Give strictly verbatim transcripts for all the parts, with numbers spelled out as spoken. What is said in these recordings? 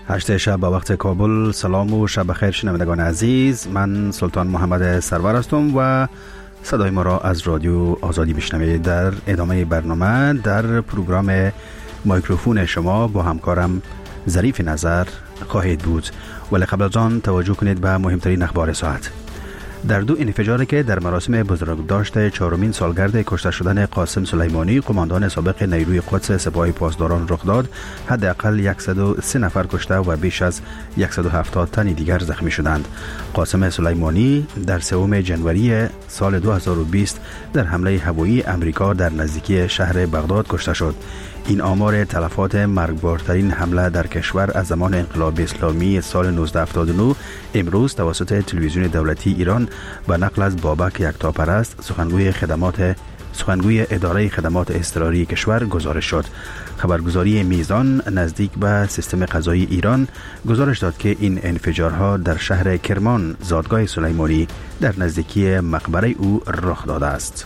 هشت شب به وقت کابل. سلام و شب بخیر شنوندگان عزیز، من سلطان محمد سرور هستم و صدای ما را از رادیو آزادی بشنوید. در ادامه برنامه در پروگرام مایکروفون شما با همکارم ظریف نظر خواهید بود، ولی قبل از آن توجه کنید به مهمترین اخبار ساعت. در دو انفجاری که در مراسم بزرگداشت چهارمین سالگرد کشته شدن قاسم سلیمانی قماندان سابق نیروی قدس سپاه پاسداران رخ داد، حداقل صد و سه نفر کشته و بیش از صد و هفتاد تن دیگر زخمی شدند. قاسم سلیمانی در سوم ژانویه سال دو هزار و بیست در حمله هوایی امریکا در نزدیکی شهر بغداد کشته شد. این آمار تلفات مرگبارترین حمله در کشور از زمان انقلاب اسلامی سال نوزده هفتاد و نه امروز توسط تلویزیون دولتی ایران به نقل از بابک یکتاپرست سخنگوی خدمات سخنگوی اداره خدمات اضطراری کشور گزارش شد. خبرگزاری میزان نزدیک به سیستم قضایی ایران گزارش داد که این انفجارها در شهر کرمان زادگاه سلیمانی در نزدیکی مقبره او رخ داده است.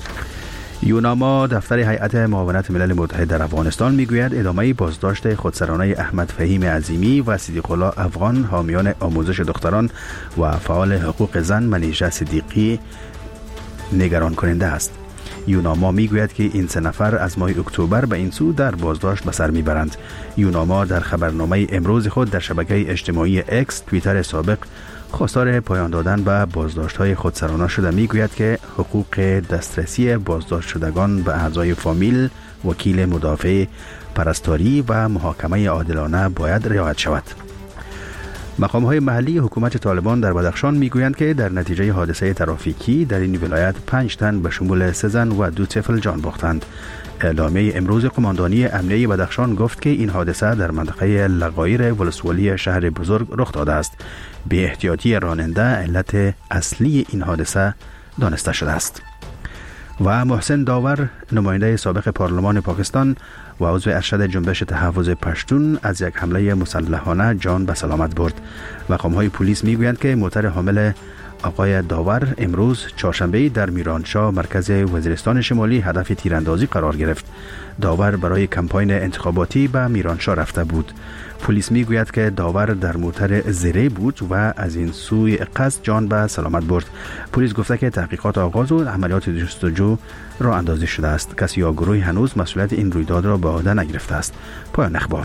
یوناما دفتر هیئت معاونت ملل متحد در افغانستان میگوید ادامه بازداشت خودسرانه احمد فهیم عظیمی و صدیق الله افغان حامیان آموزش دختران و فعال حقوق زن منیژه صدیقی نگران کننده است. یوناما میگوید که این سه نفر از ماه اکتبر به این سو در بازداشت به سر میبرند. یوناما در خبرنامه امروز خود در شبکه اجتماعی اکس توییتر سابق خواستار پایان دادن به بازداشت‌های خودسرانه شده میگوید که حقوق دسترسی بازداشت شدگان به اعضای فامیل، وکیل مدافع، پرستاری و محاکمه عادلانه باید رعایت شود. مقام‌های محلی حکومت طالبان در بدخشان میگویند که در نتیجه حادثه ترافیکی در این ولایت پنج تن به شمول سه زن و دو طفل جان باختند. اعلامیه امروز قماندانی امنیه بدخشان گفت که این حادثه در منطقه لغایر ولسوالی شهر بزرگ رخ داده است. بی احتیاطی راننده علت اصلی این حادثه دانسته شده است. و محسن داور نماینده سابق پارلمان پاکستان و عضو ارشد جنبش تحفظ پشتون از یک حمله مسلحانه جان به سلامت برد. مقام‌های پلیس میگویند که موتر حامل آقای داور امروز چهارشنبه در میرانشاه مرکز وزیرستان شمالی هدف تیراندازی قرار گرفت. داور برای کمپاین انتخاباتی به میرانشاه رفته بود. پلیس میگوید که داور در موتر زیره بود و از این سوی قصد جان به سلامت برد. پلیس گفته که تحقیقات آغاز و عملیات جستجو راه اندازی شده است. کسی یا گروهی هنوز مسئولیت این رویداد را به عهده نگرفته است. پایان اخبار.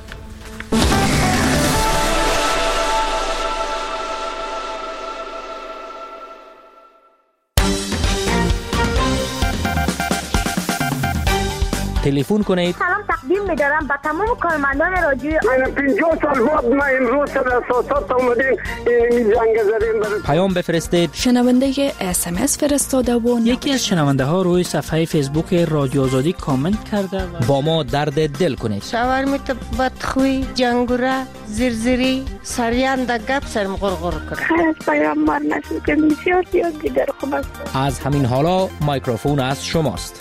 تلفن کنید. سلام تقدیم می‌دارم به تمام کارمندان رادیو. من پنجاه سال بعد ما امروز سر اساسات اومدیم این زنگ زدیم. پیام بفرستید. شنونده اس ام اس فرستاده و یکی از شنونده ها روی صفحه فیسبوک رادیو آزادی کامنت کرده و با ما درد دل کنید. شاورمیت بدخوی جنگوره زرزری سریان د گپ سرم غرغر کرد. خیلی پیام مار نشون که بسیار زیاد دیگر خوب است. از همین حالا مایکروفون از شماست.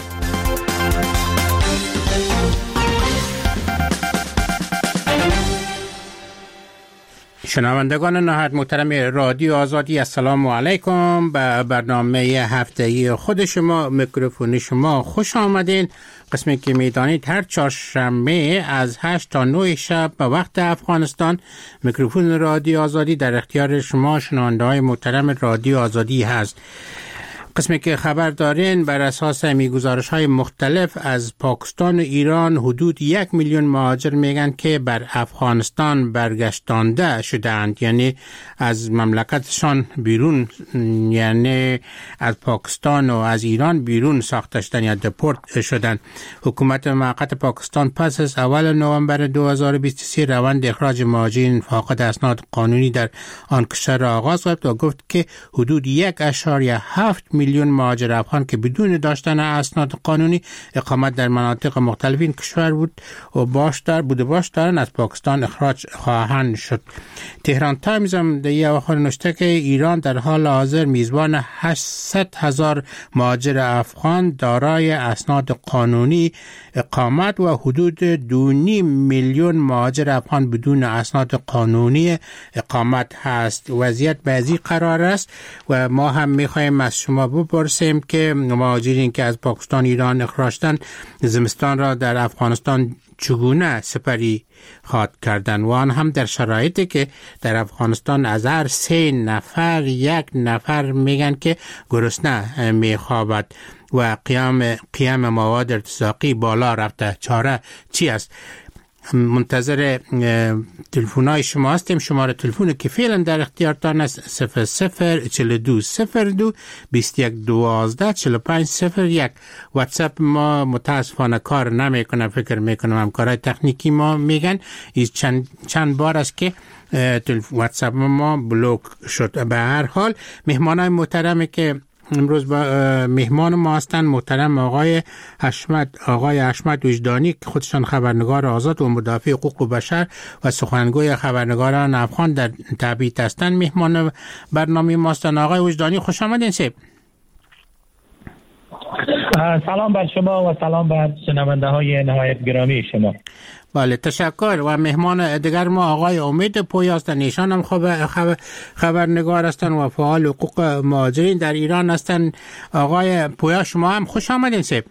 شنوندگان نهایت محترم رادیو آزادی، السلام علیکم. به برنامه هفتگی خود شما میکروفون شما خوش آمدین. قسمی که میدانید هر چهارشنبه از هشت تا نه شب به وقت افغانستان میکروفون رادیو آزادی در اختیار شما شنونده های محترم رادیو آزادی هست. قسمی که خبر دارین بر اساس میگزارش های مختلف از پاکستان و ایران حدود یک میلیون مهاجر میگن که بر افغانستان برگشتانده شدند، یعنی از مملکتشان بیرون، یعنی از پاکستان و از ایران بیرون ساخته شدن یا دپورت شدند. حکومت موقت پاکستان پس از اول نوامبر دو هزار و بیست و سه روند اخراج مهاجرین فاقد اسناد قانونی در آن کشور را آغاز کرد و گفت که حدود یک اشاریه هفت میلیون مهاجر افغان که بدون داشتن اسناد قانونی اقامت در مناطق مختلف این کشور بود و باش دار بوده باش دارن از پاکستان اخراج خواهند شد. تهران تایمز هم در یه آخر نوشته که ایران در حال حاضر میزبان هشتصد هزار مهاجر افغان دارای اسناد قانونی اقامت و حدود دو و نیم میلیون مهاجر افغان بدون اسناد قانونی اقامت هست. وضعیت بعضی قرار است و ما هم میخوایم از شما بپرسیم که مهاجرین که از پاکستان ایران اخراج شدند زمستان را در افغانستان چگونه سپری خواهد کردن و آن هم در شرایطی که در افغانستان از هر سه نفر یک نفر میگن که گرسنه میخوابد و قیام قیام مواد ارتزاقی بالا رفته. چاره چی است؟ منتظر تلفن‌های شما هستیم. شماره تلفن که فعلا در اختیارتان است صفر صفر چهل و دو صفر دو بیست و یک دوازده چهل و پنج صفر یک. واتساپ ما متاسفانه کار نمیکنه، فکر میکنم همکارای تکنیکی ما میگن این چند چند بار است که واتساپ ما بلوک شد. به هر حال مهمانای محترمی که امروز با مهمان ما هستند محترم آقای حشمت آقای حشمت وجدانی که خودشان خبرنگار آزاد و مدافع حقوق بشر و سخنگوی خبرنگاران افغان در تبعید هستند. مهمان برنامه ما هستند. آقای وجدانی خوش آمدین. سیب سلام بر شما و سلام بر شنونده های نهایت گرامی شما. بله تشکر. و مهمان دیگر ما آقای امید پویا هستند. ایشان هم خبر خبر خبرنگار هستند و فعال حقوق مهاجرین در ایران هستند. آقای پویا شما هم خوش آمدین. سیب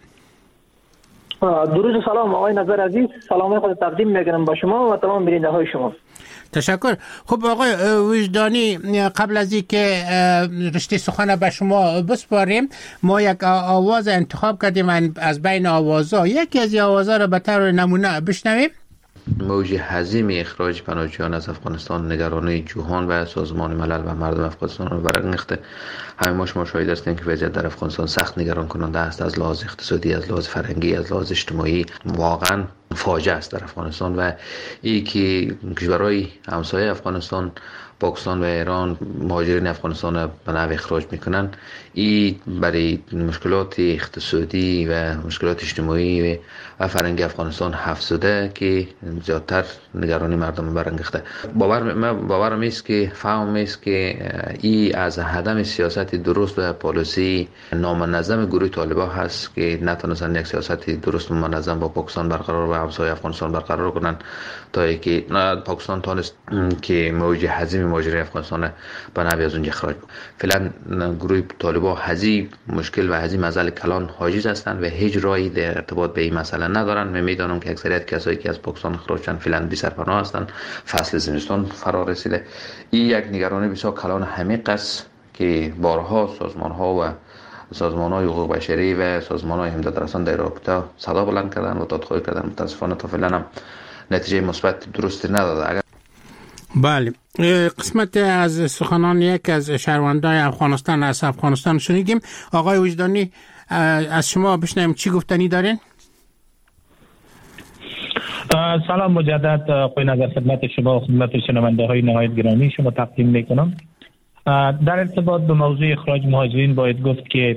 درود و سلام آقای نظر عزیز، سلام خود تقدیم میکنم با شما و تمام بیننده های شما. تشکر. خب آقای وجدانی، قبل از اینکه رشته سخن به شما بسپاریم ما یک آواز انتخاب کردیم از بین آوازها. یکی از این آوازها را به طور نمونه بشنویم. موج عظیم اخراج پناهجویان از افغانستان نگرانی جهان و سازمان ملل و مردم افغانستان را برانگیخته. همه ما شما شاهد هستیم که وضعیت در افغانستان سخت نگران کننده است، از لحاظ اقتصادی، از لحاظ فرهنگی، از لحاظ اجتماعی. واقعا فاجعه است در افغانستان و این که کشورهای همسایه افغانستان پاکستان و ایران مهاجرین افغانستان را به نحو اخراج میکنن. این برای مشکلات اقتصادی و مشکلات اجتماعی و فرهنگی افغانستان افزوده که زیادتر نگرانی مردم برانگیخته. باور باورم است که فهم است که این از عدم سیاست درست و پالیسی نامنظم گروه طالبان هست که نتونستن یک سیاست درست و منظم با پاکستان برقرار و همسایه افغانستان برقرار کنن تا اینکه پاکستان تونست که موج عظیم مهاجرین افغانستان به نحوی از اونجا اخراج کنه. فعلا گروه طالبان هزی مشکل و هزی مسئله کلان حاجز هستند و هیچ راهی در ارتباط به این مسئله ندارن. من میدانم که اکثریت کسایی که از پاکستان اخراج شدن فعلا بی سرپناه هستند. فصل زمستان فرا رسیده. این یک نگرانی بسیار کلان عمیق است که بارها سازمان ها و سازمان های حقوق بشری و سازمان های امدادرسان در رابطه صدا بلند کردن و دادخواهی کردن. متاسفانه تا فعلا هم نتیجه مثبت درستی نداده. اگر بله، قسمت از سخنان یک از شهروندان افغانستان از افغانستان شنیدیم. آقای وجدانی از شما بشنویم چی گفتنی دارین؟ سلام مجدد خوی نظر خدمت شما و خدمت شنونده های نهایت گرامی شما تقدیم میکنم. در ارتباط به موضوع اخراج مهاجرین باید گفت که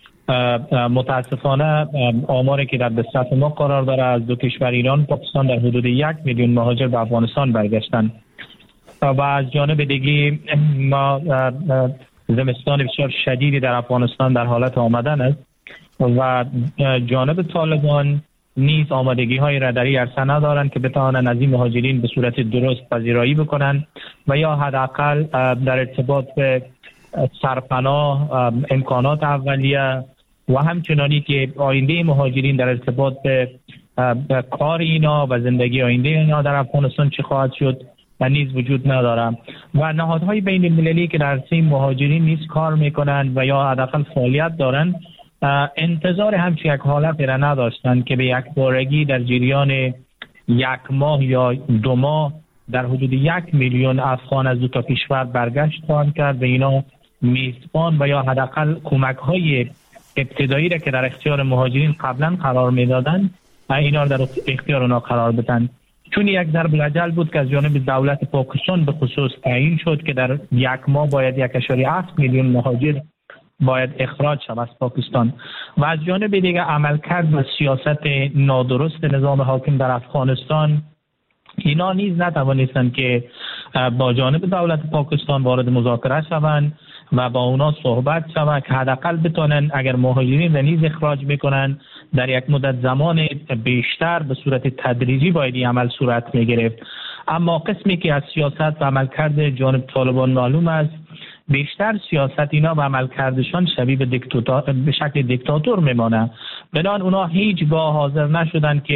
متاسفانه آماری که در دسترس ما قرار داره از دو کشور ایران پاکستان در حدود یک میلیون مهاجر به افغانستان برگشتن و از جانب دیگه ما زمستان بسیار شدیدی در افغانستان در حالت آمدن است و جانب طالبان نیز آمادگی های را در این عرصه ندارند که بتوانند از این مهاجرین به صورت درست پذیرایی بکنند و یا حداقل در ارتباط به سرپناه، امکانات اولیه و همچنانی که آینده مهاجرین در ارتباط به کار اینا و زندگی آینده اینا در افغانستان چه خواهد شد و نیز وجود ندارم و نهادهای بین المللی که در عرصه مهاجرین نیز کار میکنند و یا حداقل فعالیت دارند انتظار همچین یک حالت را نداشتند که به یک بارگی در جریان یک ماه یا دو ماه در حدود یک میلیون افغان از دو تا کشور برگشت خواهند کرد و اینا میزبان و یا حداقل کمک های ابتدایی را که در اختیار مهاجرین قبلا قرار میدادند اینا را در اختیار اونا قرار بدن. چون یک ضرب الاجل بود که از جانب دولت پاکستان به خصوص تعیین شد که در یک ماه باید یک اشاری هفت میلیون مهاجر باید اخراج شود از پاکستان و از جانب دیگه عملکرد و سیاست نادرست نظام حاکم در افغانستان اینا نیز نتوانستند که با جانب دولت پاکستان وارد مذاکره شوند و با اونا صحبت شوند که حداقل بتونن اگر مهاجرین را نیز اخراج میکنن در یک مدت زمان بیشتر به صورت تدریجی باید این عمل صورت میگرفت. اما قسمی که از سیاست و عملکرد جانب طالبان معلوم است بیشتر سیاست اینا و عملکردشان شبیه به دیکتاتور به شکل دیکتاتور میمانه. بنابراین اونا هیچ گاه حاضر نشدن که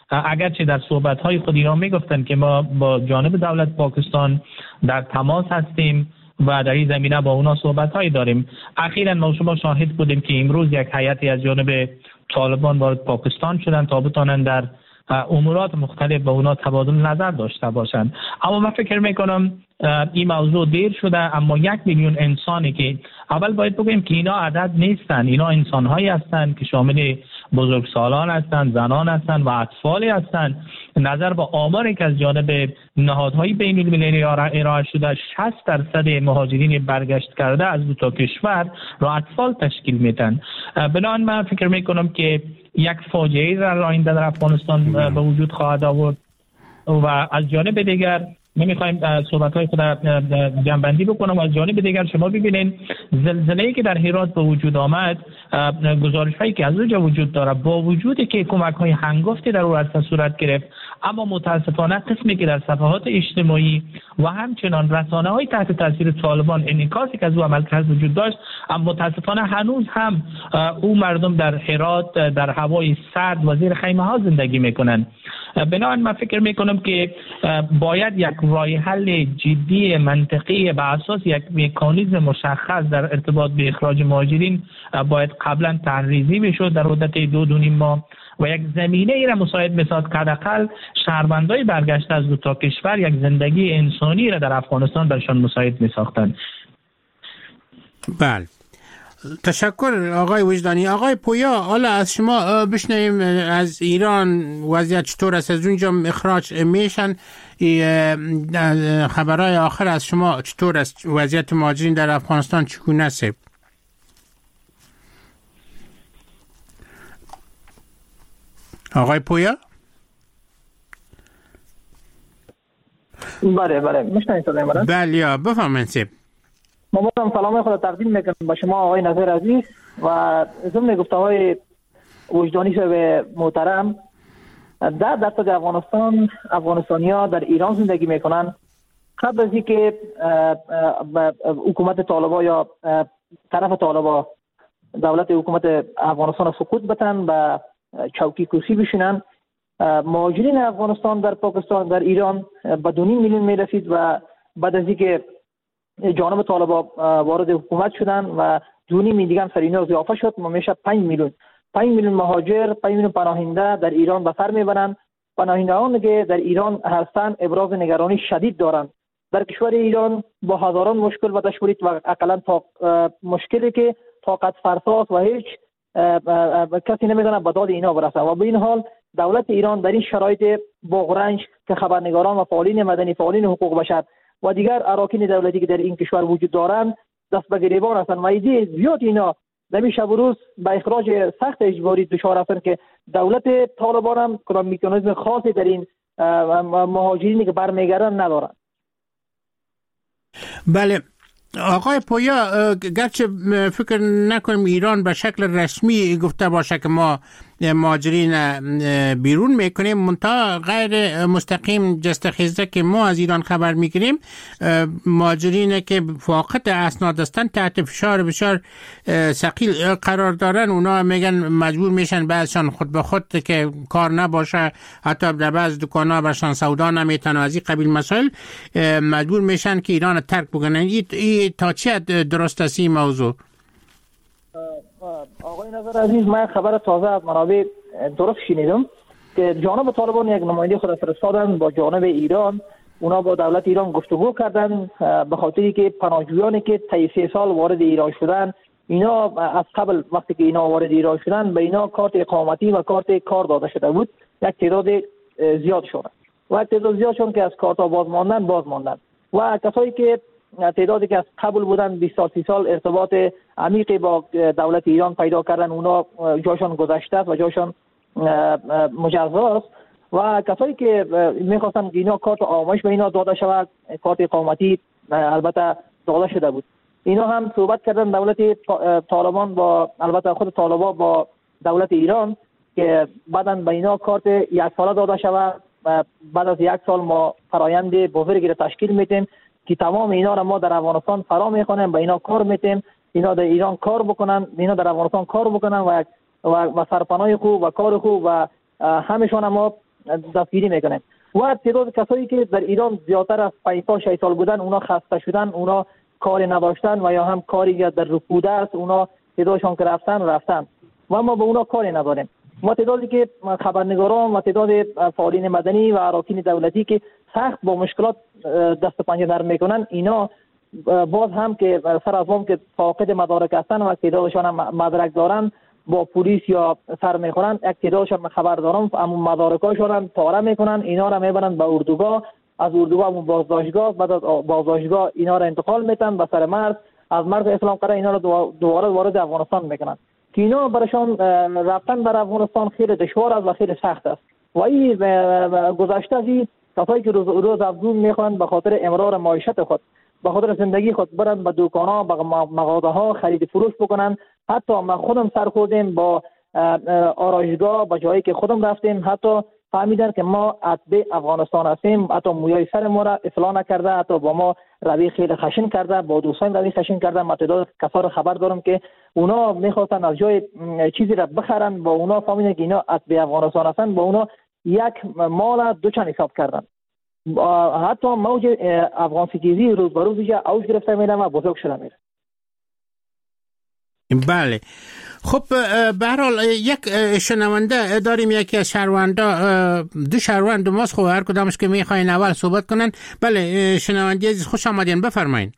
اگرچه در صحبت‌های خود ایران میگفتند که ما با جانب دولت پاکستان در تماس هستیم و در این زمینه با اونا صحبت‌هایی داریم. اخیراً ما شما شاهد بودیم که امروز یک هیئتی از جانب طالبان وارد پاکستان شدن تا بتوانند در امورات مختلف با اونا تبادل نظر داشته باشند. اما من فکر میکنم این موضوع دیر شده، اما یک میلیون انسانی که اول باید بگیم که اینا عدد نیستن، اینا انسان‌هایی هستند که شامل بزرگسالان هستند، زنان هستند و اطفالی هستند. نظر به آماری که از جانب نهادهای بین المللی ارائه شده، شصت درصد مهاجرین برگشت کرده از دو تا کشور را اطفال تشکیل میدن. بنابراین من فکر میکنم که یک فاجعه در آینده در افغانستان به وجود خواهد آورد و از جانب دیگر نمیخوایم صحبت‌های خود جنبندی بکنم. از جانب دیگر شما ببینید زلزله‌ای که در هرات به وجود آمد، گزارش‌هایی که از اونجا وجود داره، با وجودی که کمک‌های هنگفتی در اون عرصه صورت گرفت، اما متاسفانه قسمی که در صفحات اجتماعی و همچنان رسانه‌های تحت تاثیر طالبان انعکاسی که از او عملکرد وجود داشت، اما متاسفانه هنوز هم او مردم در هرات در هوای سرد و زیر خیمه‌ها زندگی می‌کنند. بنابراین من فکر می‌کنم که باید یک راه حل جدی منطقی به اساس یک مکانیزم مشخص در ارتباط به اخراج مهاجرین باید قبلا تحریزی بشود در مدت دو دو نیم ماه و یک زمینه ای را مساعد می‌سازد که حداقل شهروندای برگشته از دو تا کشور یک زندگی انسانی را در افغانستان برشان مساعد می‌ساختند. بله، تشکر آقای وجدانی. آقای پویا، حالا از شما بشنویم از ایران وضعیت چطور است، از اونجا اخراج میشن، خبرهای آخر از شما چطور است، وضعیت مهاجرین در افغانستان چگونه است؟ آقای پویا؟ بله بله میشنوید صدای من؟ بله بفرمایید. ما بازم سلام خود تقدیم میکنم به شما آقای نظیر عزیز و ضمن گفته‌های وجدانی به محترم. ده درصد افغانستان افغانستانی‌ها در ایران زندگی میکنن. قبل از اینکه حکومت طالبان یا طرف طالبان دولت حکومت افغانستان سقوط بتن و چوکی کرسی بشینن، مهاجرین افغانستان در پاکستان در ایران به دو نیم میلیون میرسید و بعد از اینکه جانب طالبان وارد حکومت شدن و دو نیم میلیون دیگه سر اینا اضافه شد، ما میشه پنج میلیون پنج میلیون مهاجر، پنج میلیون پناهنده در ایران به سر میبرند. پناهندگان که در ایران هستند ابراز نگرانی شدید دارند. در کشور ایران با هزاران مشکل و تشویق و اقلا تا مشکلی که طاقت فرساست و هیچ کسی نمیدونه به داد اینا برسه و به این حال دولت ایران در این شرایط بغرنج که خبرنگاران و فعالین مدنی، فعالین حقوق بشر و دیگر اراکین دولتی که در این کشور وجود دارند دست به گریبان هستند و ایده زیاد اینا در شب و روز به اخراج سخت اجباری دچار هستند که دولت طالبان هم کدام مکانیزم خاصی در این مهاجرینی که برمیگردن ندارند. بله آقای پویا، گرچه فکر نکنیم ایران به شکل رسمی گفته باشه که ما مهاجرین بیرون میکنیم، منتها غیر مستقیم جست خیزده که ما از ایران خبر میگیریم، مهاجرین که فاقد اسناد هستند تحت فشار بسیار ثقیل قرار دارن. اونا میگن مجبور میشن بعضشان خود به خود که کار نباشه، حتی در بعض دکان‌ها برشان سودا نمیتن و از این قبیل مسائل مجبور میشن که ایران ترک بکنن. این تا چه درست است این موضوع؟ آقای نظر عزیز، من خبر تازه از منابع درست شنیدم که جانب طالبان یک نماینده خود فرستادن با جانب ایران. اونا با دولت ایران گفتگو کردن به خاطری که پناهجویانی که طی سه سال وارد ایران شدن، اینا از قبل وقتی که اینا وارد ایران شدن به اینا کارت اقامتی و کارت کار داده شده بود. یک تعداد زیاد شدن و یک تعداد زیاد شدن که از کارت باز ماندن باز ماندن و کسایی که تعدادی که از قبل بودن بیست سال سی سال ارتباط عمیقی با دولت ایران پیدا کردن، اونا جاشان گذشته است و جاشان مجزاست و کسایی که میخواستن اینا کارت آمایش به اینا داده شود، کارت اقامتی البته داده شده بود. اینا هم صحبت کردن دولت طالبان با البته خود طالبان با دولت ایران که بعداً به اینا کارت یک ساله داده شود. بعد از یک سال ما فرایند بزرگی را تشکیل میدیم که تمام اینا را ما در افغانستان فرا میخوانیم، به اینا کار میتیم، اینا در ایران کار بکنن، اینا در افغانستان کار بکنن و و سرپناه خوب و کار خوب و همشون ما دستگیری میکنیم. و تعداد کسایی که در ایران زیادتر از پنج تا شش سال بودن، اونا خسته شدن، اونا کاری نداشتن و یا هم کاری در رکوده است، اونا تعدادشان که رفتن رفتن و ما به اونا کاری نداریم. ما تعدادی که خبرنگاران و تعداد فعالین مدنی و اراکین دولتی که سخت با مشکلات دست و پنجه نرم میکنن، اینا باز هم که سر از هم که فاقد مدارک هستن و تعدادشان مدرک دارن، با پلیس یا سر میخورن، یک تعدادشان خبر دارن، اما مدارکاشون پاره میکنن، اینا را میبرن به اردوگاه، از اردوگاه به بازداشتگاه، بعد از بازداشتگاه اینا را انتقال میتن به سر مرز، از مرز اسلام قره اینا را دوباره وارد افغانستان میکنن که اینا برشان رفتن بر افغانستان خیلی دشوار است و خیلی سخت است. و این گذشته از این کسایی که روز روز افزون میخوان به خاطر امرار معیشت خود، به خاطر زندگی خود برن به دکان‌ها، به مغازه‌ها خرید فروش بکنن. حتی ما خودم سر خوردیم با آرایشگاه، به جایی که خودم رفتیم، حتی فهمیدن که ما اتباع افغانستان هستیم، حتی مویای سر ما را اصلاح نکرده، حتی با ما روی خیلی خشن کرده، با دوستان روی خشن کرده. من تعداد کسا خبر دارم که اونا میخواستن از جای چیزی را بخرن، با اونا فهمیدن که اینا اتباع افغانستان هستن، با اونا یک مال دو چند حساب کردن. حتی موج افغان ستیزی روز به روز اوج گرفته میره و بزرگ شده میره. بله. خب به هر حال یک شنونده داریم، یکی از شهروندا، دو شهروند ماست، خب هر کدامش که میخواین اول صحبت کنن. بله شنونده عزیز، خوش آمدین، بفرمایید.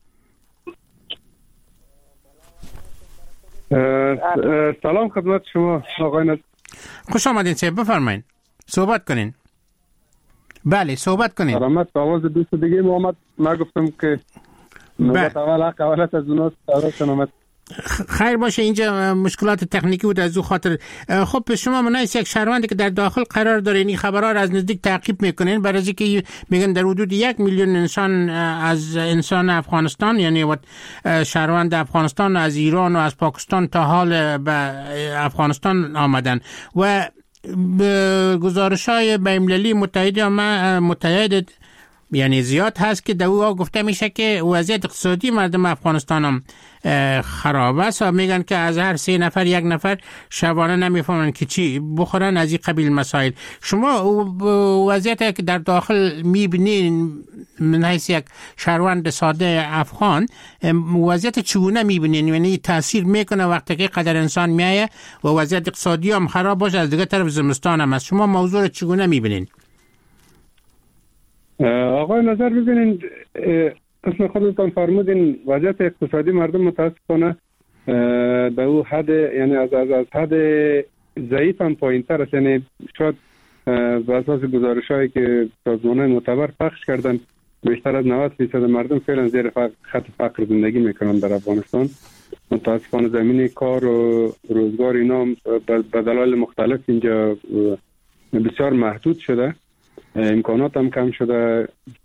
سلام خدمت شما آقای نجار. خوش آمدین سه، بفرمایید صحبت کنین. بله صحبت کنین. سلامت. آواز دوست دیگه محمد، ما گفتم که نوبت اول حق اولت از اوناست. سلامت. خیر باشه، اینجا مشکلات تکنیکی بود از او خاطر. خب شما منایس یک شهروندی که در داخل قرار دارین، این خبرها را از نزدیک تعقیب میکنین، برای اینکه میگن در حدود یک میلیون انسان از انسان افغانستان، یعنی شهروند افغانستان از ایران و از پاکستان تا حال به افغانستان آمدن و گزارش‌های بین‌المللی متحد یا متحد یعنی زیاد هست که در او گفته میشه که وضعیت اقتصادی مردم افغانستان هم خراب است و میگن که از هر سه نفر یک نفر شبانه نمیفهمن که چی بخورن، از این قبیل مسائل. شما وضعیت که در داخل میبینین من حیث یک شهروند ساده افغان، وضعیت چگونه میبینین؟ یعنی تاثیر میکنه وقتی که قدر انسان میایه و وضعیت اقتصادی هم خراب باشه، از دیگه طرف زمستان هم است. شما موضوع چگونه میبینین؟ آقای نظر ببینید، اسم خودتان فرمودین وضعیت اقتصادی مردم متاسفانه به او حد، یعنی از از از حد ضعیف هم پایین تر است. یعنی شاید به اساس گزارش هایی که سازمان معتبر پخش کردن بیشتر از نود درصد مردم فعلا زیر خط فقر زندگی میکنن در افغانستان. متاسفانه زمین کار و روزگار اینا به دلایل مختلف اینجا بسیار محدود شده، امکانات هم کم شده،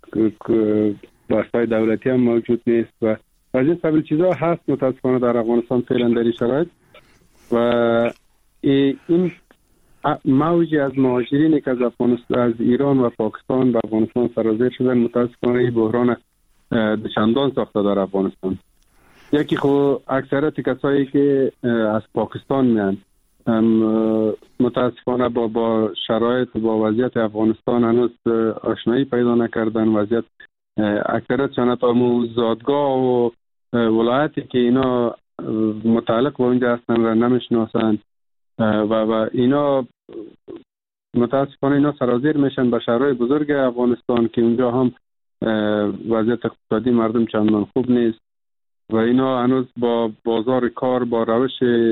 بستای دولتی هم موجود نیست و از این سبیل چیزا هست متاسفانه در افغانستان فعلا در این شرایط. و این موجی از مهاجرینی که از افغانستان، از ایران و پاکستان به افغانستان سرازیر شدن، متاسفانه این بحران چندان ساخته در افغانستان. یکی خب اکثریت کسایی که از پاکستان میان متاسفانه با با شرایط با وضعیت افغانستان هنوز آشنایی پیدا نکردن. وضعیت اکثریتشان حتی زادگاه و ولایتی که اینا متعلق به اونجا هستن را نمیشناسن و و اینا متاسفانه اینا سرازیر میشن به شهرهای بزرگ افغانستان که اونجا هم وضعیت اقتصادی مردم چندان خوب نیست و اینا هنوز با بازار کار، با روش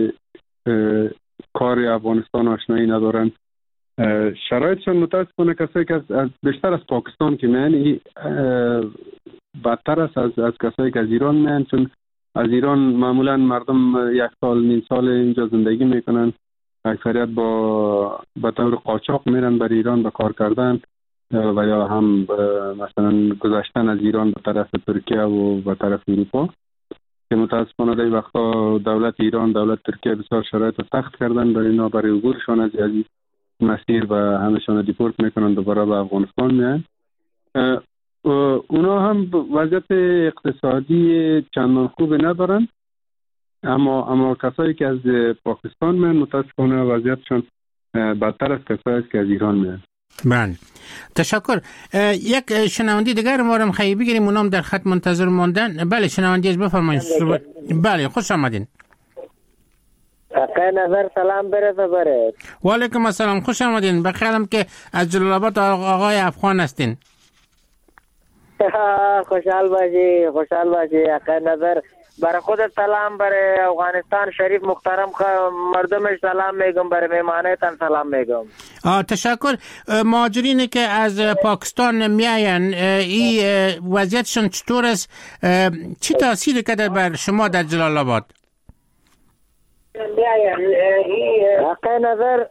کار افغانستان آشنایی ندارن. شرایطشان متاسفانه کسایی که از بیشتر از پاکستان که میان بدتر است از از کسایی که از ایران میان، چون از ایران معمولا مردم یک سال نیم سال اینجا زندگی میکنن، اکثریت با به طور قاچاق میرن بر ایران به کار کردن و یا هم مثلا گذشتن از ایران به طرف ترکیه و به طرف اروپا که متاسفانه در وقتا دولت ایران، دولت ترکیه بسیار شرایط سخت کردن برای اینا، برای عبورشان از این مسیر و همشان دیپورت میکنن دوباره به افغانستان میان. اونا هم وضعیت اقتصادی چندان خوبی ندارن، اما اما کسایی که از پاکستان میان متاسفانه وضعیتشان بدتر از کسایی که از ایران میان. بله تشکر. یک شنونده دیگر ما رو خیلی بگیریم، اونام در خط منتظر موندن. بله شنونده از بفرمایید. بله خوش آمدین. آقای نظر سلام برسه برد. و علیکم السلام، خوش آمدین. بخیرم که از جلال آباد آقای افغان هستین. خوشحال باشی خوشحال باشی آقای نظر. برای خودت سلام، برای افغانستان شریف محترم مردمش سلام میگم، برای مهمانیتان سلام میگم. تشکر. مهاجرینی که از پاکستان میاین این وضعیتشون چطور است؟ چی تاثیر کرده بر شما در جلال آباد؟ آقای نظر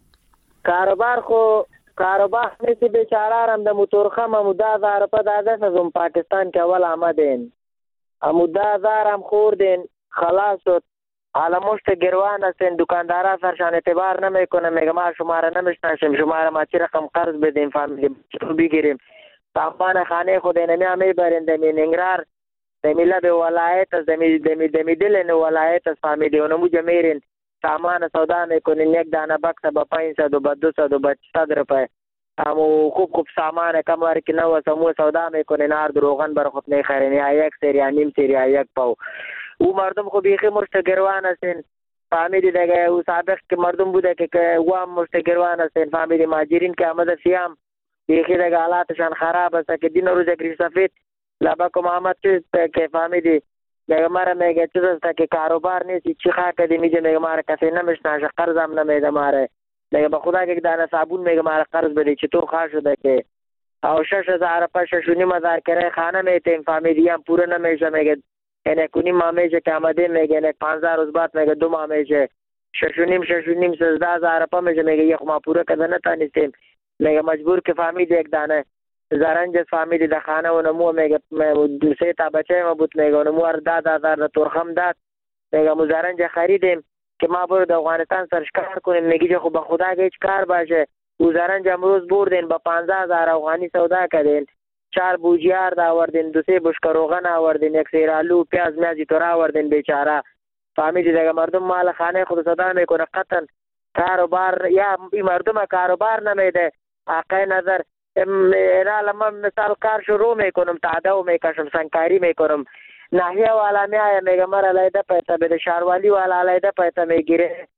کاروبار خو کاروبار نیستی بیچاره رم ده موتورخم امو ده هزار روپه داده سازم پاکستان که اول آمدین امو ده هزار هم خوردین خلاص شد. حالا مشت گروان هستین، دکاندارا سرشان اعتبار نمیکنه، میگه ما شما را نمیشناسیم، شما را ما چی رقم قرض بدیم فامیلی بگیریم. سامان خانه خود اینمی هم میبرین دمی ننگرار دمی لب ولایت است، دمی دمی دمی دل ولایت است فامیلی اونمو جمیرین سامان سودا میکنین، یک دانه بکس با پانصد و با دویست و با صد روپه همو خوب خوب سامان کمر که نو سمو سودا میکنین، هر روغن بر خود میخرین یا یک سری یا نیم سری یا یک پاو. او مردم خو بیخی مشتگروان هستین فامیلی دیگه. او سابق که مردم بوده که او هم مشتگروان هستین فامیلی. ماجرین که آمده سیام بیخی دیگه حالاتشان خراب است که دین روز گری سفید لبا که محمد چیز که فامیلی میگه مارا میگه چیز است که کاروبار نیست چی خواه کدی میگه میگه مارا کسی نمیشناشه قرضم نمیده ماره میگه به خدا که دانه صابون میگه مارا قرض بده چطور خواه شده که او شش هزار پا شش و نیم هزار کرای خانه میتیم فامیلی هم پوره نمیشه میگه اینه کنی ماه میشه که آمده میگه اینه پانزده روز بعد میگه دو ماه میشه شش و نیم شش و نیم سزده هزار پا میشه میگه یک ماه پوره کده نتانیستیم میگه مجبور که فامیلی یک دانه زرنج فامیلی در خانه اونمو میگه دو سه تا بچه ما بود میگه اونمو ار داد هزار تورخم داد میگه مو زرنج خریدیم که ما برو در افغانستان سرش کار کنیم میگه خب به خدا که هیچ کار باشه. او زرنج امروز بردین با پانزده هزار افغانی سودا کردین، چهار بوجیار دا آوردین، دو سه بشک روغن آوردین، یک سیر آلو پیاز میازی تورا آوردین بیچاره فامیلی دیگه. مردم مال خانه خود سودا میکنه قطن کاروبار یا این مردم کاروبار نمیده. آقای نظر اینا لما مثال کار شروع میکنم تعداو میکشم سنکاری میکنم ناحیه والا میایه میگه مرا علیده پیسه بده، شهروالی والا علیده پیسه میگیره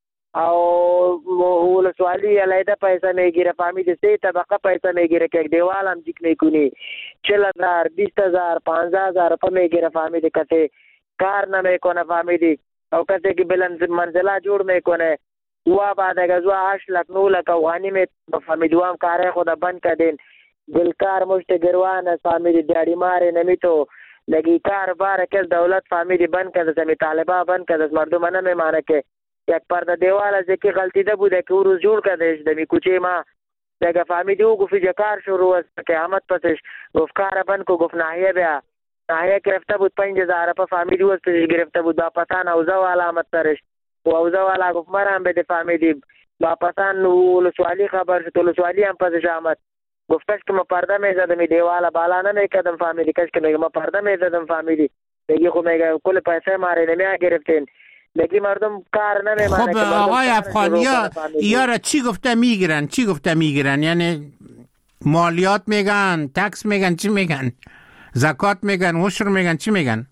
او ولسوالی علیده پیسه میگیره فامیلی سه طبقه پیسه میگیره که دیوال هم جیک میکنی چل هزار بیست هزار پانزده هزار پا میگیره فامیلی. کسی کار نمیکنه فامیلی او کسی که بلند منزله جور میکنه و بعد اگه زو هشت لک نو لک افغانی می فامیلی هم کاره خود بند کردین دلکار مشت گروان است فامیلی دیاری ماره نمیتو لگی کار بار کل دولت فامیلی بند کرده سمی طالبا بند کرده مردم نمیمانه که یک پرده دیوال از یکی غلطی ده بوده که او روز جور کردهش دمی کوچه ما دیگه فامیلی او گفتی جه کار شروع است که آمد پسش گفت کار بند کو گفت ناحیه بیا ناحیه گرفته بود پنج هزار پا فامیلی او پسش گرفته بود با پتان اوزا والا آمد سرش و اوزا والا گفت مرم بده فامیلی با پتان ولسوالی خبر شد ولسوالی هم پسش آمد گفتش که ما پرده میزدم دیوالا بالا نمیکردم فامیلی کش که میگه ما پرده میزدم فامیلی میگه خب میگه کل پیسه ماره نمیا گرفتین میگه مردم کار نمیمانه. خب آقای افغان یا یارا چی گفته میگیرن چی گفته میگیرن یعنی مالیات میگن تکس میگن چی میگن زکات میگن عشر میگن چی میگن؟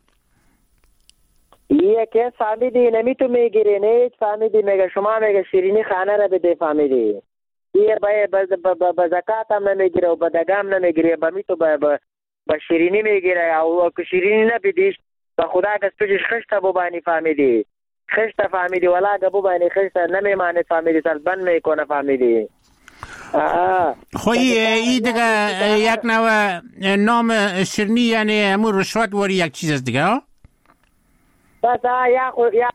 یکی فامیلی نمیتو میگیرین هیچ فامیلی میگه شما میگه شیرینی خانه را بده فامیلی دیر باید با زکات هم نمیگیره و با دگم نمیگیره با میتو با شیرینی میگیره او که شیرینی نبیدیش با خدا که سپیجش خشت ببانی فامیلی خشت فامیلی ولا که ببانی خشت نمیمانه فامیلی سر بند میکنه فامیلی. خوی ای دیگه یک نوع نام شیرینی یعنی همون رشوت واری یک چیز است دیگه ها؟ بس ها یا خود یا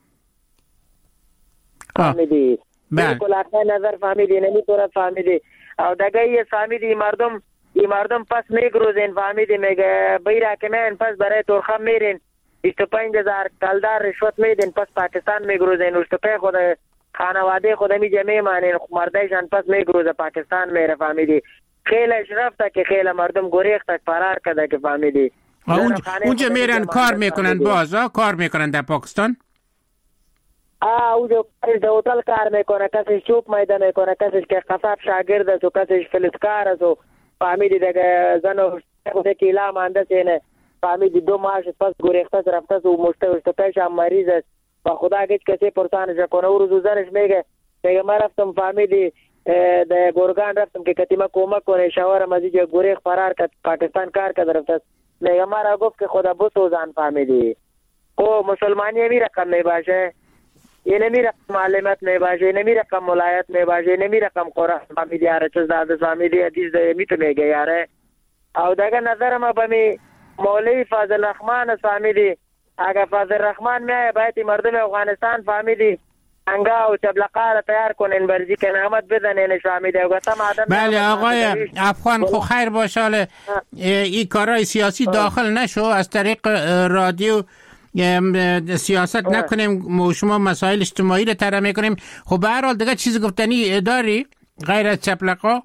فامیلی بالکل اقای نظر فامیلی نمیتونه فامیلی او دگه یه فامیلی مردم ای مردم پس میگروزین فامیلی میگه بیره که من پس برای ترخم میرین بیست و پنج هزار کلدار رشوت میدین پس پاکستان میگروزین اشتقه خود خانواده خود می جمعه مانین مردایشان پس میگروزه پاکستان میره فامیلی خیلش رفته که خیل مردم گریخته فرار کرده که فامیلی اونجا میرن کار میکنن باز ها کار میکنن در پاکستان؟ آه اونجا در هتل کار میکنه، کسیش چوب میده میکنه، کسیش که قصاب شاگرد است و کسیش فلسکار است و فهمیدی دیگه زن و خود کیلا مانده سینه، فهمیدی دو ماهش پس گریخته رفته و مشته اشتکایش هم مریض است و خدا هیچ کسی پرسانش کنه. او روز زنش میگه میگه من رفتم فهمیدی در گرگان رفتم که کتیمه کمک کنه، شوارم از اینجا گریخ فرار کرد پاکستان کار کرد رفته. میگه مرا گفت که خدا بسوزان فهمیدی. او مسلمانی می رقم می باشه، اینه می رقم معلمت می باشه، اینه می رقم ملایت می باشه، اینه می رقم قرآن فهمیدی یاره چیز داده فهمیدی حدیث ده می تو میگه یاره. او دیگه نظر ما بمی مولوی فضل رحمان فهمیدی، اگه فضل رحمان میایه باید مردم افغانستان فهمیدی انگا و تبلقه را تیار کنین برزی که نامت بدنینش فهمیدی. بله آقای افغان خو خیر باشه، این کارهای سیاسی داخل نشو، از طریق رادیو سیاست نکنیم و شما مسائل اجتماعی رو طرح میکنیم. خب به هر حال دیگه چیز گفتنی داری غیر از چپلقا؟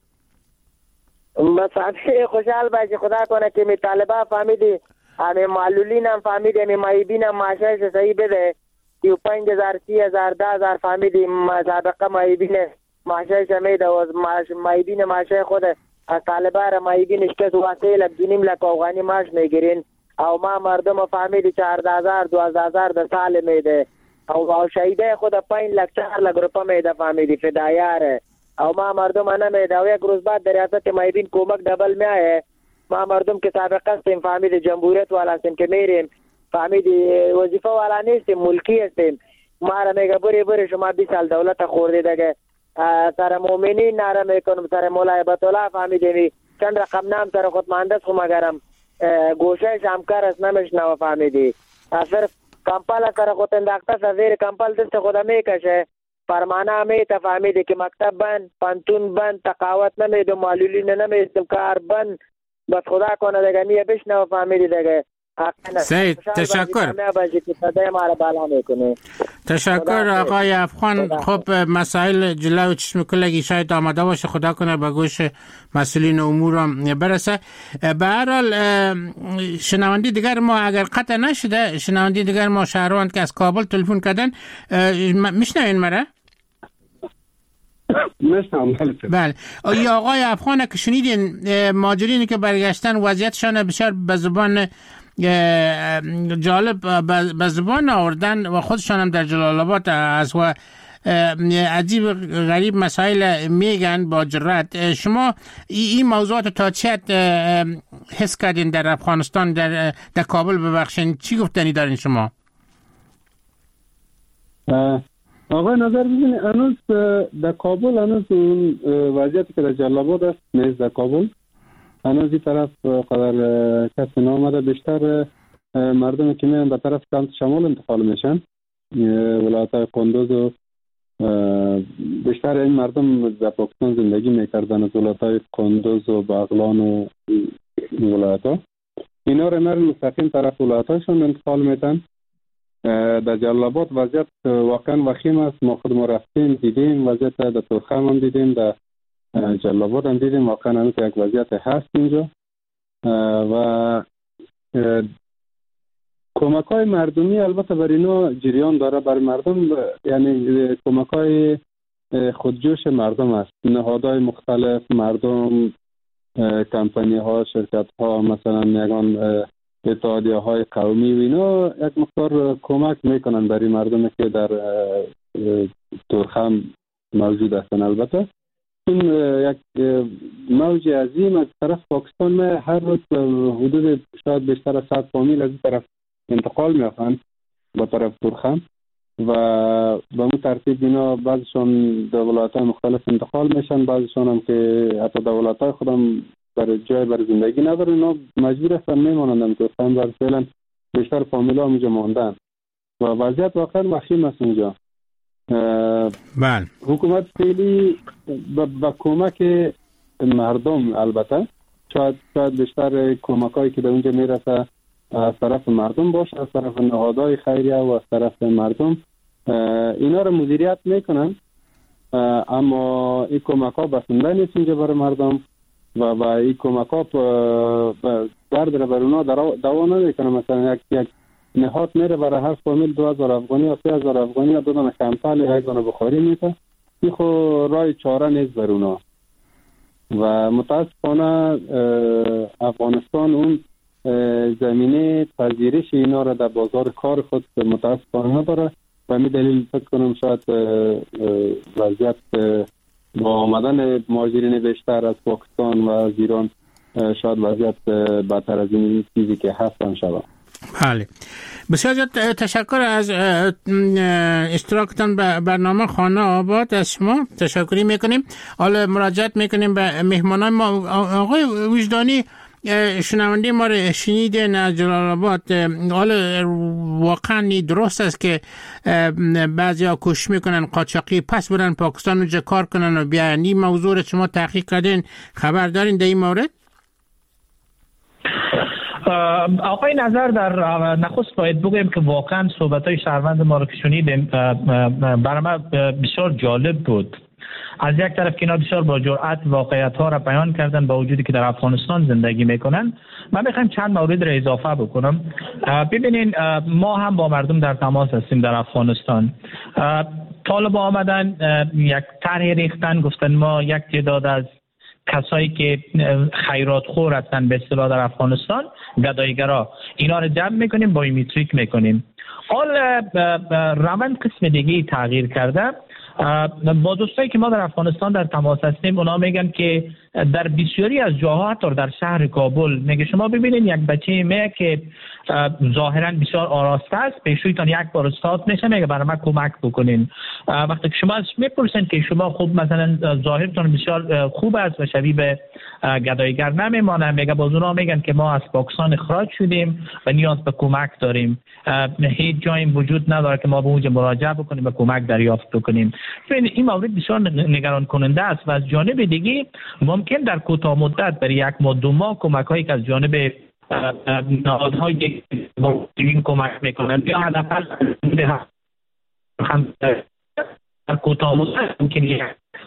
مسئله خوشحال باشی، خدا کنه که می طالبا فهمیدی همه معلولین هم فهمیدی همه مایبین هم معاشش صحیح بده، سی و پنج هزار سی هزار ده هزار فهمیدی سابقه مایبین معاشش میده و مایبین معاشه خود از طالبا را مایبینش کس واسه لک دو نیم لک افغانی معاش میگیرین او ما مردم فهمیدی چهارده هزار دوازده هزار در سال میده او شهیده خود پنج لک چهار لک روپا میده فهمیدی فدایاره او ما مردم نمیده. و یک روز بعد در ریاست مایبین کمک دبل میایه، ما مردم که سابقه هستیم فهمیدی جمهوریت والا هستیم که میریم فهمیدی وظیفه والا نیستیم ملکی هستیم. ما را میگه بری بری شما بیست سال دولت خوردی دیگه سر مومنین ناره میکنم سر مولای بطولا فهمیدی چند رقم نام سر خود مهندس خو مگرم گوشه شمکر است نمیشنو فهمیدی صرف کمپل سر خود انداخته سر کمپل دست خود میکشه فرمانه میته فهمیدی که مکتب بند پانتون بند تقاوت نمیدو معلولین نمیدم کار بند بس خدا کنه دیگه میه بشنو فهمیدی دیگه. سید تشکر تشکر آقای افغان. خب مسائل جلو چشم کلگی شاید آماده باشه، خدا کنه به گوش مسئولین امور هم برسه. به هر حال شنوندی دیگر ما اگر قطع نشده، شنوندی دیگر ما شهروند که از کابل تلفن کردن میشنوین مرا؟ بله ای آقای افغان که شنیدین ماجرینی که برگشتن وضعیتشان بسیار به زبان جالب به زبان آوردن و خودشان هم در جلال آباد از و عجیب غریب مسائل میگن با جرأت. شما این موضوعات تا چه حس کردین در افغانستان در در کابل؟ ببخشین چی گفتنی دارین شما؟ آقای نظر ببینید هنوز در کابل هنوز اون وضعیتی که در جلال آباد است نیست. در کابل هنوز این طرف قدر کسی نامده، بیشتر مردمی که میان به طرف سمت شمال انتقال میشن، ولایت قندوز و بیشتر این مردم در پاکستان زندگی میکردن از ولایت قندوز و بغلان و ولایت ها، اینا رو میرن مستقیم طرف ولایت هاشون انتقال میدن. در جلال آباد وضعیت واقعا وخیم است، ما خود ما رفتیم دیدیم وضعیت، در تورخم هم دیدیم، در جلال آباد هم دیدیم، واقعا هنوز یک وضعیت هست اینجا. و کمک های مردمی البته بر اینا جریان داره بر مردم، یعنی کمک های خودجوش مردم است، نهادهای مختلف مردم، کمپانی ها، شرکت ها، مثلا یگان اتحادیه های قومی و اینا یک مقدار کمک میکنن برای مردم که در تورخم موجود هستن. البته این یک موج عظیم از طرف پاکستان میں هر روز حدود شاید بیشتر از صد فامیل از این طرف انتقال میافن به طرف تورخم و به اون ترتیب اینا بعضشان در ولایت‌های مختلف انتقال میشن، بعضشان هم که حتی در ولایت‌های خودم برای جای برای زندگی نداره، اینا مجبور هستن میمانند تورخم و فعلا بیشتر فامیل‌ها اونجا ماندن و وضعیت واقعا وخیم است اونجا. بله حکومت خیلی با کمک مردم، البته شاید شاید بیشتر کمکایی که به اونجا میرسه از طرف مردم باشه، از طرف نهادهای خیریه و از طرف مردم اینا رو مدیریت میکنن، اما این کمک ها بسنده نیست اینجا برای مردم و با این کمک ها درد رو بر اونا دوا نمیکنه. مثلا یک یک نهاد میره برای هر فامیل دو هزار افغانی یا سه هزار افغانی یا دو دانه کمپل یا یک دانه بخاری میده. این خو رای چاره نیست بر اونا و متاسفانه افغانستان اون زمینه پذیرش اینا را در بازار کار خود متاسفانه نداره و می دلیل فکر کنم شاید وضعیت با آمدن مهاجرین بیشتر از پاکستان و از ایران شاید وضعیت بدتر از این چیزی که هستن شود. بله، بسیار زیاد تشکر از اشتراکتان به برنامه خانه آباد. از شما تشکری میکنیم. حالا مراجعت میکنیم به مهمانان ما. آقای وجدانی، شنونده ما رو شنیدین از جلال آباد. حالا واقعا درست است که بعضیا کوشش میکنن قاچاقی پس برن پاکستان اونجا کار کنن و بیان. این موضوع رو شما تحقیق کردین، خبر دارین در این مورد؟ آقای نظر، در نخست باید بگویم که واقعا صحبت‌های شهروند ما رو که شنیدیم برای من بسیار جالب بود. از یک طرف که اینا بسیار با جرأت واقعیت‌ها را بیان کردن با وجودی که در افغانستان زندگی میکنن. من میخوام چند مورد را اضافه بکنم. ببینین، ما هم با مردم در تماس هستیم در افغانستان. طالب آمدن یک طرح ریختن، گفتن ما یک تعداد از کسایی که خیرات خور هستن به اصطلاح در افغانستان، گداییگرا، اینا رو جمع میکنیم، بایومتریک میکنیم. حال روند قسم دیگه تغییر کرده. با دوستایی که ما در افغانستان در تماس هستیم، اونا میگن که در بسیاری از جاها، حتی در شهر کابل، میگه شما ببینید یک بچه میگه که ظاهرا بسیار آراسته است، پیشویتان یک بار استاد میشه، میگه برای من کمک بکنین. وقتی که شما ازش میپرسین که شما خوب مثلا ظاهرتان بسیار خوب است و شبیه به گداییگر نمیمانه، میگه باز اونا میگن که ما از پاکستان اخراج شدیم و نیاز به کمک داریم، هیچ جایی وجود نداره که ما به اونجا مراجعه بکنیم و کمک دریافت بکنیم. این مورد بسیار نگران کننده است و از جانب دیگه ممکن در کوتاه مدت برای یک ماه دو ماه کمک هایی که از جانب نهادهای این کمک میکنن یا حداقل هم در کوتاه مدت ممکن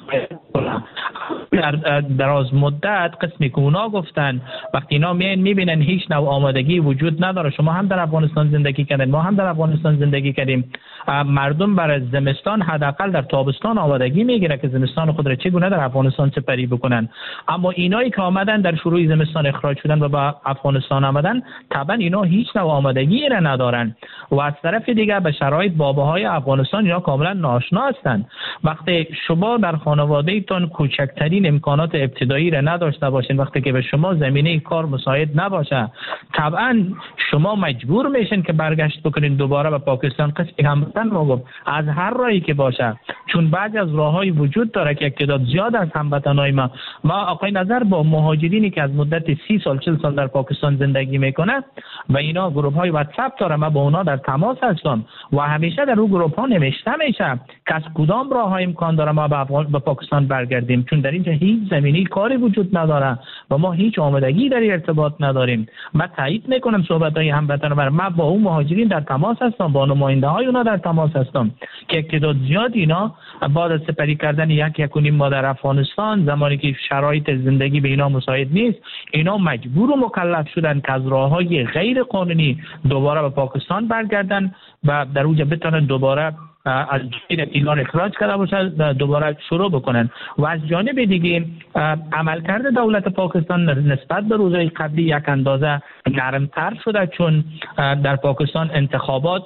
در دراز مدت قسمی که اونا گفتن وقتی اینا میان میبینن هیچ نوع آمادگی وجود نداره. شما هم در افغانستان زندگی کردین، ما هم در افغانستان زندگی کردیم. مردم برای زمستان حداقل در تابستان آمادگی میگیره که زمستان خود را چگونه در افغانستان سپری بکنن، اما اینایی که آمدن در شروع زمستان اخراج شدن و به افغانستان آمدن، طبعا اینا هیچ نوع آمادگی را ندارن و از طرف دیگه به شرایط باباهای افغانستان اینا کاملا ناآشنا هستند. وقتی شما در خانواده ایتون کوچکترین امکانات ابتدایی را نداشته باشین، وقتی که به شما زمینه کار مساعد نباشه، طبعا شما مجبور میشین که برگشت بکنین دوباره به پاکستان. قصدی هموطن ما گفت از هر راهی که باشه، چون بعضی از راههای وجود داره که یک تعداد زیاد از هموطنای ما ما آقای نظر با مهاجرینی که از مدت سی سال چهل سال در پاکستان زندگی میکنه و اینا گروه های واتساپ داره، ما با اونا در تماس هستم و همیشه در اون گروه ها نوشته میشه که از کدام راه ها امکان داره ما به افغان به پاکستان برگردیم، چون در اینجا هیچ زمینی کاری وجود نداره و ما هیچ آمادگی در ارتباط نداریم. من تایید میکنم صحبت های هموطنان من، من با اون مهاجرین در تماس هستم، با نماینده های اونا در تماس هستم که یک تعداد زیاد اینا بعد از سپری کردن یک یک و نیم ماه در افغانستان، زمانی که شرایط زندگی به اینا مساعد نیست، اینا مجبور و مکلف شدن که از راههای غیر قانونی دوباره به پاکستان برگردن و در اونجا بتونن دوباره از جایی ایران اخراج کرده باشد دوباره شروع بکنن. و از جانب دیگه عملکرد دولت پاکستان نسبت به روزهای قبلی یک اندازه نرمتر شده، چون در پاکستان انتخابات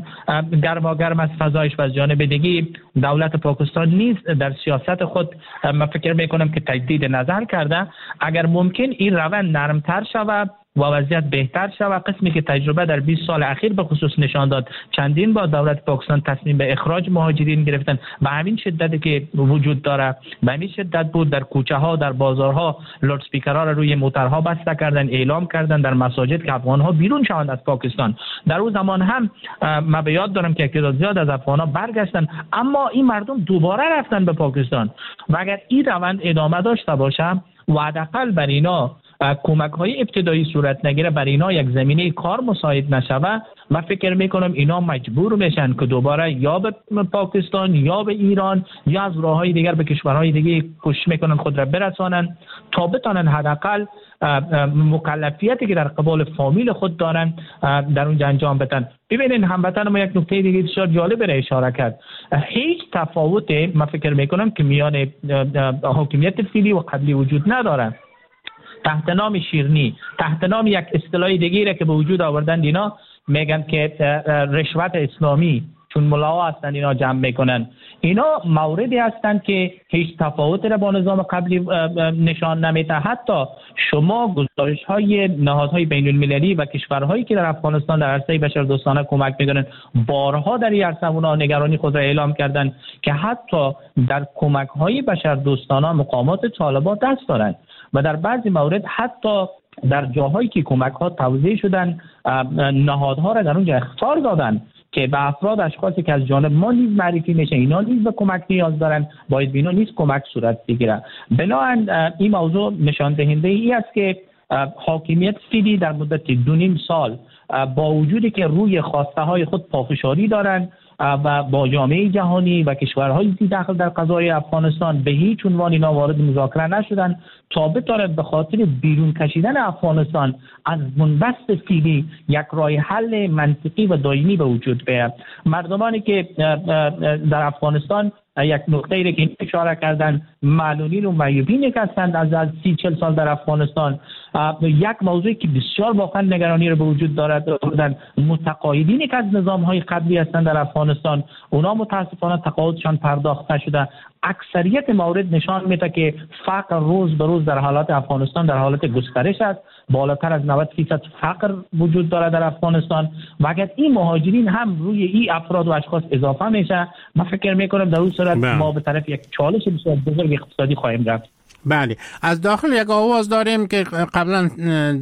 گرماگرم از فضایش و از جانب دیگه دولت پاکستان نیست در سیاست خود من فکر میکنم که تجدید نظر کرده. اگر ممکن این روند نرمتر شود و وضعیت بهتر شود، قسمی که تجربه در بیست سال اخیر به خصوص نشان داد، چندین بار دولت پاکستان تصمیم به اخراج مهاجرین گرفتن به همین شدتی که وجود داره، به همین شدت بود در کوچه ها در بازارها لارد اسپیکرها را روی موترها بسته کردن، اعلام کردن در مساجد که افغان ها بیرون شوند از پاکستان. در اون زمان هم من به یاد دارم که یک تعداد زیاد از افغان ها برگشتن، اما این مردم دوباره رفتن به پاکستان و اگر این روند ادامه داشته باشه و حداقل بر اینا کمک های ابتدایی صورت نگیره، برای اینا یک زمینه کار مساعد نشوه، من فکر میکنم اینا مجبور میشن که دوباره یا به پاکستان یا به ایران یا از راههای دیگر به کشورهای دیگه کوشش میکنن خود را برسانن تا بتانن حداقل مکلفیتی که در قبال فامیل خود دارن در اونجا انجام بدن. ببینین هموطن ما یک نکته دیگه بسیار جالب را اشاره کرد. هیچ تفاوت من فکر میکنم که میان حاکمیت فعلی و قبلی وجود نداره. تحت نام شیرنی، تحت نام یک اصطلاح دیگه که به وجود آوردن اینا میگن که رشوت اسلامی، چون ملاها هستن اینا جمع میکنن. اینا موردی هستند که هیچ تفاوت را با نظام قبلی نشان نمیده. حتی شما گزارش های نهادهای بین المللی و کشورهایی که در افغانستان در عرصه بشردوستانه کمک میکنن بارها در این عرصه اونا نگرانی خود را اعلام کردن که حتی در کمک های بشردوستانه مقامات طالبان دست دارند و در بعضی مورد حتی در جاهایی که کمک ها توزیع شدن نهادها را در اونجا اخطار دادن که به افراد اشخاصی که از جانب ما نیز معرفی میشه اینا نیز به کمک نیاز دارن، باید بینا نیز کمک صورت بگیره. بنابراین این موضوع نشان دهنده ای است که حاکمیت فعلی در مدت دو نیم سال با وجودی که روی خواسته های خود پافشاری دارن و با جامعه جهانی و کشورهای داخل در قضای افغانستان به هیچ عنوان اینا وارد مذاکره نشدن تا بتواند به خاطر بیرون کشیدن افغانستان از بنبست فعلی یک راه حل منطقی و دائمی به وجود بیاید. مردمانی که در افغانستان یک نقطه‌ای را که اشاره کردن معلولین و معیوبین که هستند از از سی چل سال در افغانستان، یک موضوعی که بسیار واقعا نگرانی را به وجود دارد بودن متقاعدینی که از نظام‌های قبلی هستند در افغانستان، اونا متاسفانه تقاعدشان پرداخت نشده. اکثریت موارد نشان میده که فقر روز به روز در حالات افغانستان در حالت گسترش است، بالاتر از نود درصد فقر وجود دارد در افغانستان و اگر این مهاجرین هم روی این افراد و اشخاص اضافه میشه، من فکر میکنم در اون صورت ما به طرف یک چالش بسیار بزرگ اقتصادی خواهیم رفت. بله، از داخل یک آواز داریم که قبلا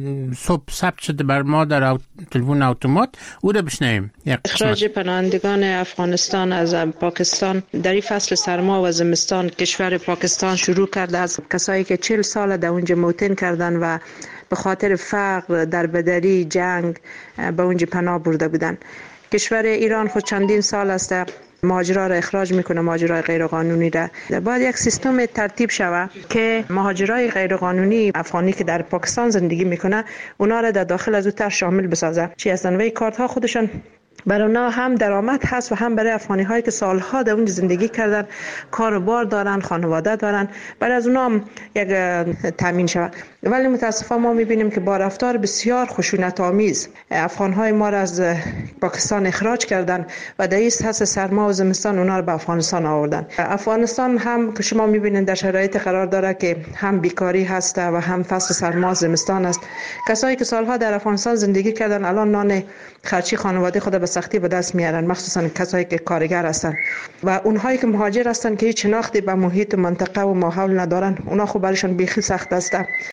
صبح ثبت شده بر ما در تلفن اتومات، او رو بشنویم. اخراج پناهندگان افغانستان از پاکستان در این فصل سرما و زمستان کشور پاکستان شروع کرده از کسایی که چهل سال در اونجا موطن کردن و به خاطر فقر، دربدری، جنگ به اونجا پناه برده بودن. کشور ایران خود چندین سال است مهاجرا را اخراج میکنه، مهاجرای غیر قانونی را. باید یک سیستم ترتیب شود که مهاجرای غیر قانونی افغانی که در پاکستان زندگی میکنه اونا را در داخل از او تر شامل بسازه. چی هستن و این کارت ها خودشان برای اونا هم درآمد هست و هم برای افغانی هایی که سالها در اونجا زندگی کردن، کار و بار دارن، خانواده دارن، برای از اونا هم یک تامین شود. ولی متاسفانه ما میبینیم که با رفتار بسیار خشونت آمیز افغان های ما را از پاکستان اخراج کردن و در این فصل سرما و زمستان اونا را به افغانستان آوردن. افغانستان هم که شما میبینید در شرایط قرار داره که هم بیکاری هست و هم فصل سرما و زمستان است. کسایی که سالها در افغانستان زندگی کردن الان نان خرچی خانواده خود به سختی به دست میارن، مخصوصا کسایی که کارگر هستن و اونهایی که مهاجر هستن که هیچ شناختی به محیط منطقه و ماحول ندارن، اونا خب برایشان بیخی سخت است.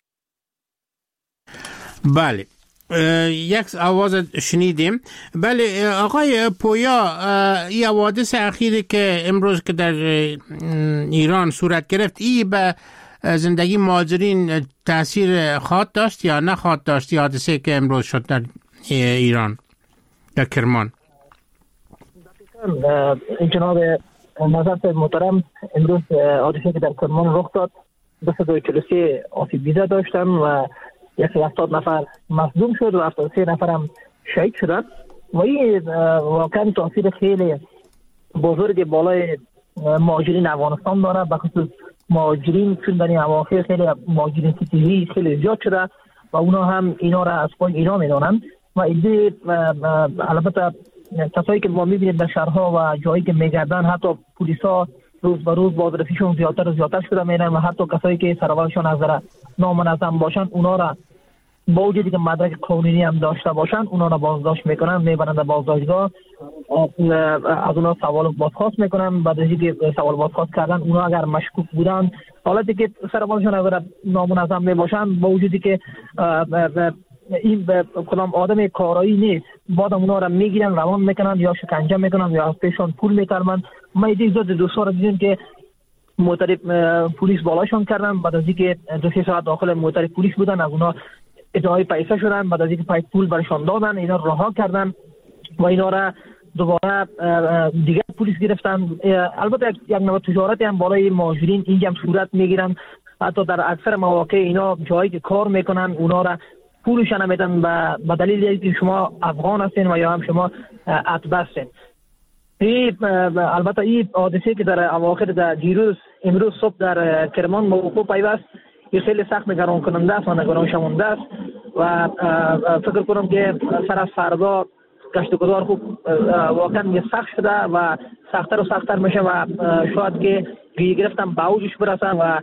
بله، یک آواز شنیدیم. بله آقای پویا، این حوادث اخیری که امروز که در ایران صورت گرفت، این به زندگی مهاجرین تاثیر خواهد داشت یا نخواهد داشت؟ این حادثه که امروز شد در ایران در کرمان. جناب نظرت محترم، امروز حادثه که در کرمان رخ داد دویست و چهل و سه آسیب دیده داشتن و یک هفتاد نفر مصدوم شد و هفتاد و سه نفر هم شهید شدن و این واقعا تاثیر خیلی بزرگ بالای مهاجرین افغانستان داره، به خصوص مهاجرین، چون در این اواخر خیلی مهاجرین فتیحی خیلی زیاد شده و اونا هم اینا را از پای اینا میدانند و ایده البته کسایی که ما میبینیم در شهرها و جایی که میگردن، حتی پلیسا روز به روز بازرسیشون زیادتر و زیادتر شده میرن و حتی کسایی که سرورشون از نظر نامنظم باشن اونا را با وجودی که مدرک قانونی هم داشته باشن اونا را بازداشت میکنن، میبرن در بازداشتگاه، از اونا سوال بازخواست میکنن. بعد از اینکه سوال بازخواست کردن اونا اگر مشکوک بودن، حالتی که سرورشون اگر نامنظم میباشن، با وجودی که این به کدام آدم کارایی نیست، بعد اونا را میگیرن، روان میکنن یا شکنجه میکنن یا از پیشان پول میکنن. ما ایده زیاد دوستا را دیدیم که موتر پلیس بالاشون کردن. بعد از اینکه دو سه ساعت داخل موتر پلیس بودن، از اونا ادعای پیسه شدن. بعد از اینکه پای پول برشان دادن، اینا رها کردن و اینا را دوباره دیگر پلیس گرفتن. البته یک نوع تجارت هم بالای مهاجرین اینجا هم صورت میگیرن. حتی در اکثر مواقع اینا جایی که کار میکنن اونا را پولش نمیدن و به دلیل اینکه شما افغان هستین و یا هم شما اتباع هستین. این البته این حادثه که در اواخر در دیروز امروز صبح در کرمان موقوف پیوست، این خیلی سخت نگران کننده است و نگران شونده است و فکر کنم که سر از فردا گشت و گذار خوب واقعا سخت شده و سختتر و سختتر میشه و شاید که گیری گرفتن به اوجش برسه و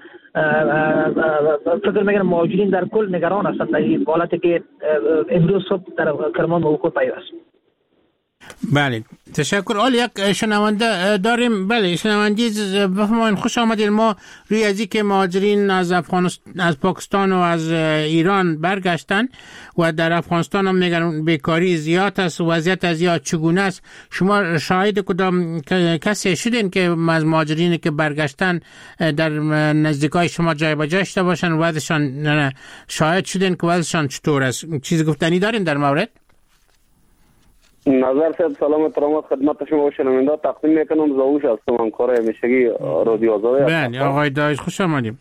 فکر میکنم مهاجرین در کل نگران هستند در این حالتی که امروز صبح در کرمان موقوف پیوست. بله تشکر. آل یک شنونده داریم. بله شنوندی بفرمایید. خوش آمدید. ما روی از اینکه مهاجرین از افغانستان، از پاکستان و از ایران برگشتن و در افغانستان هم میگن بیکاری زیاد است، وضعیت از زیاد چگونه است، شما شاهد کدام کسی شدین که از مهاجرین که برگشتن در نزدیکای شما جای به جای شده باشن، وضعشان شاهد شدین که وضعشان چطور است؟ چیز گفتنی دارین در مورد؟ نظر صاحب سلام و ترامات خدمت شما و شنونده تقدیم میکنم. زاوش هستم، همکار همیشگی رادیو آزادی. بله آقای دایش خوش آمدیم.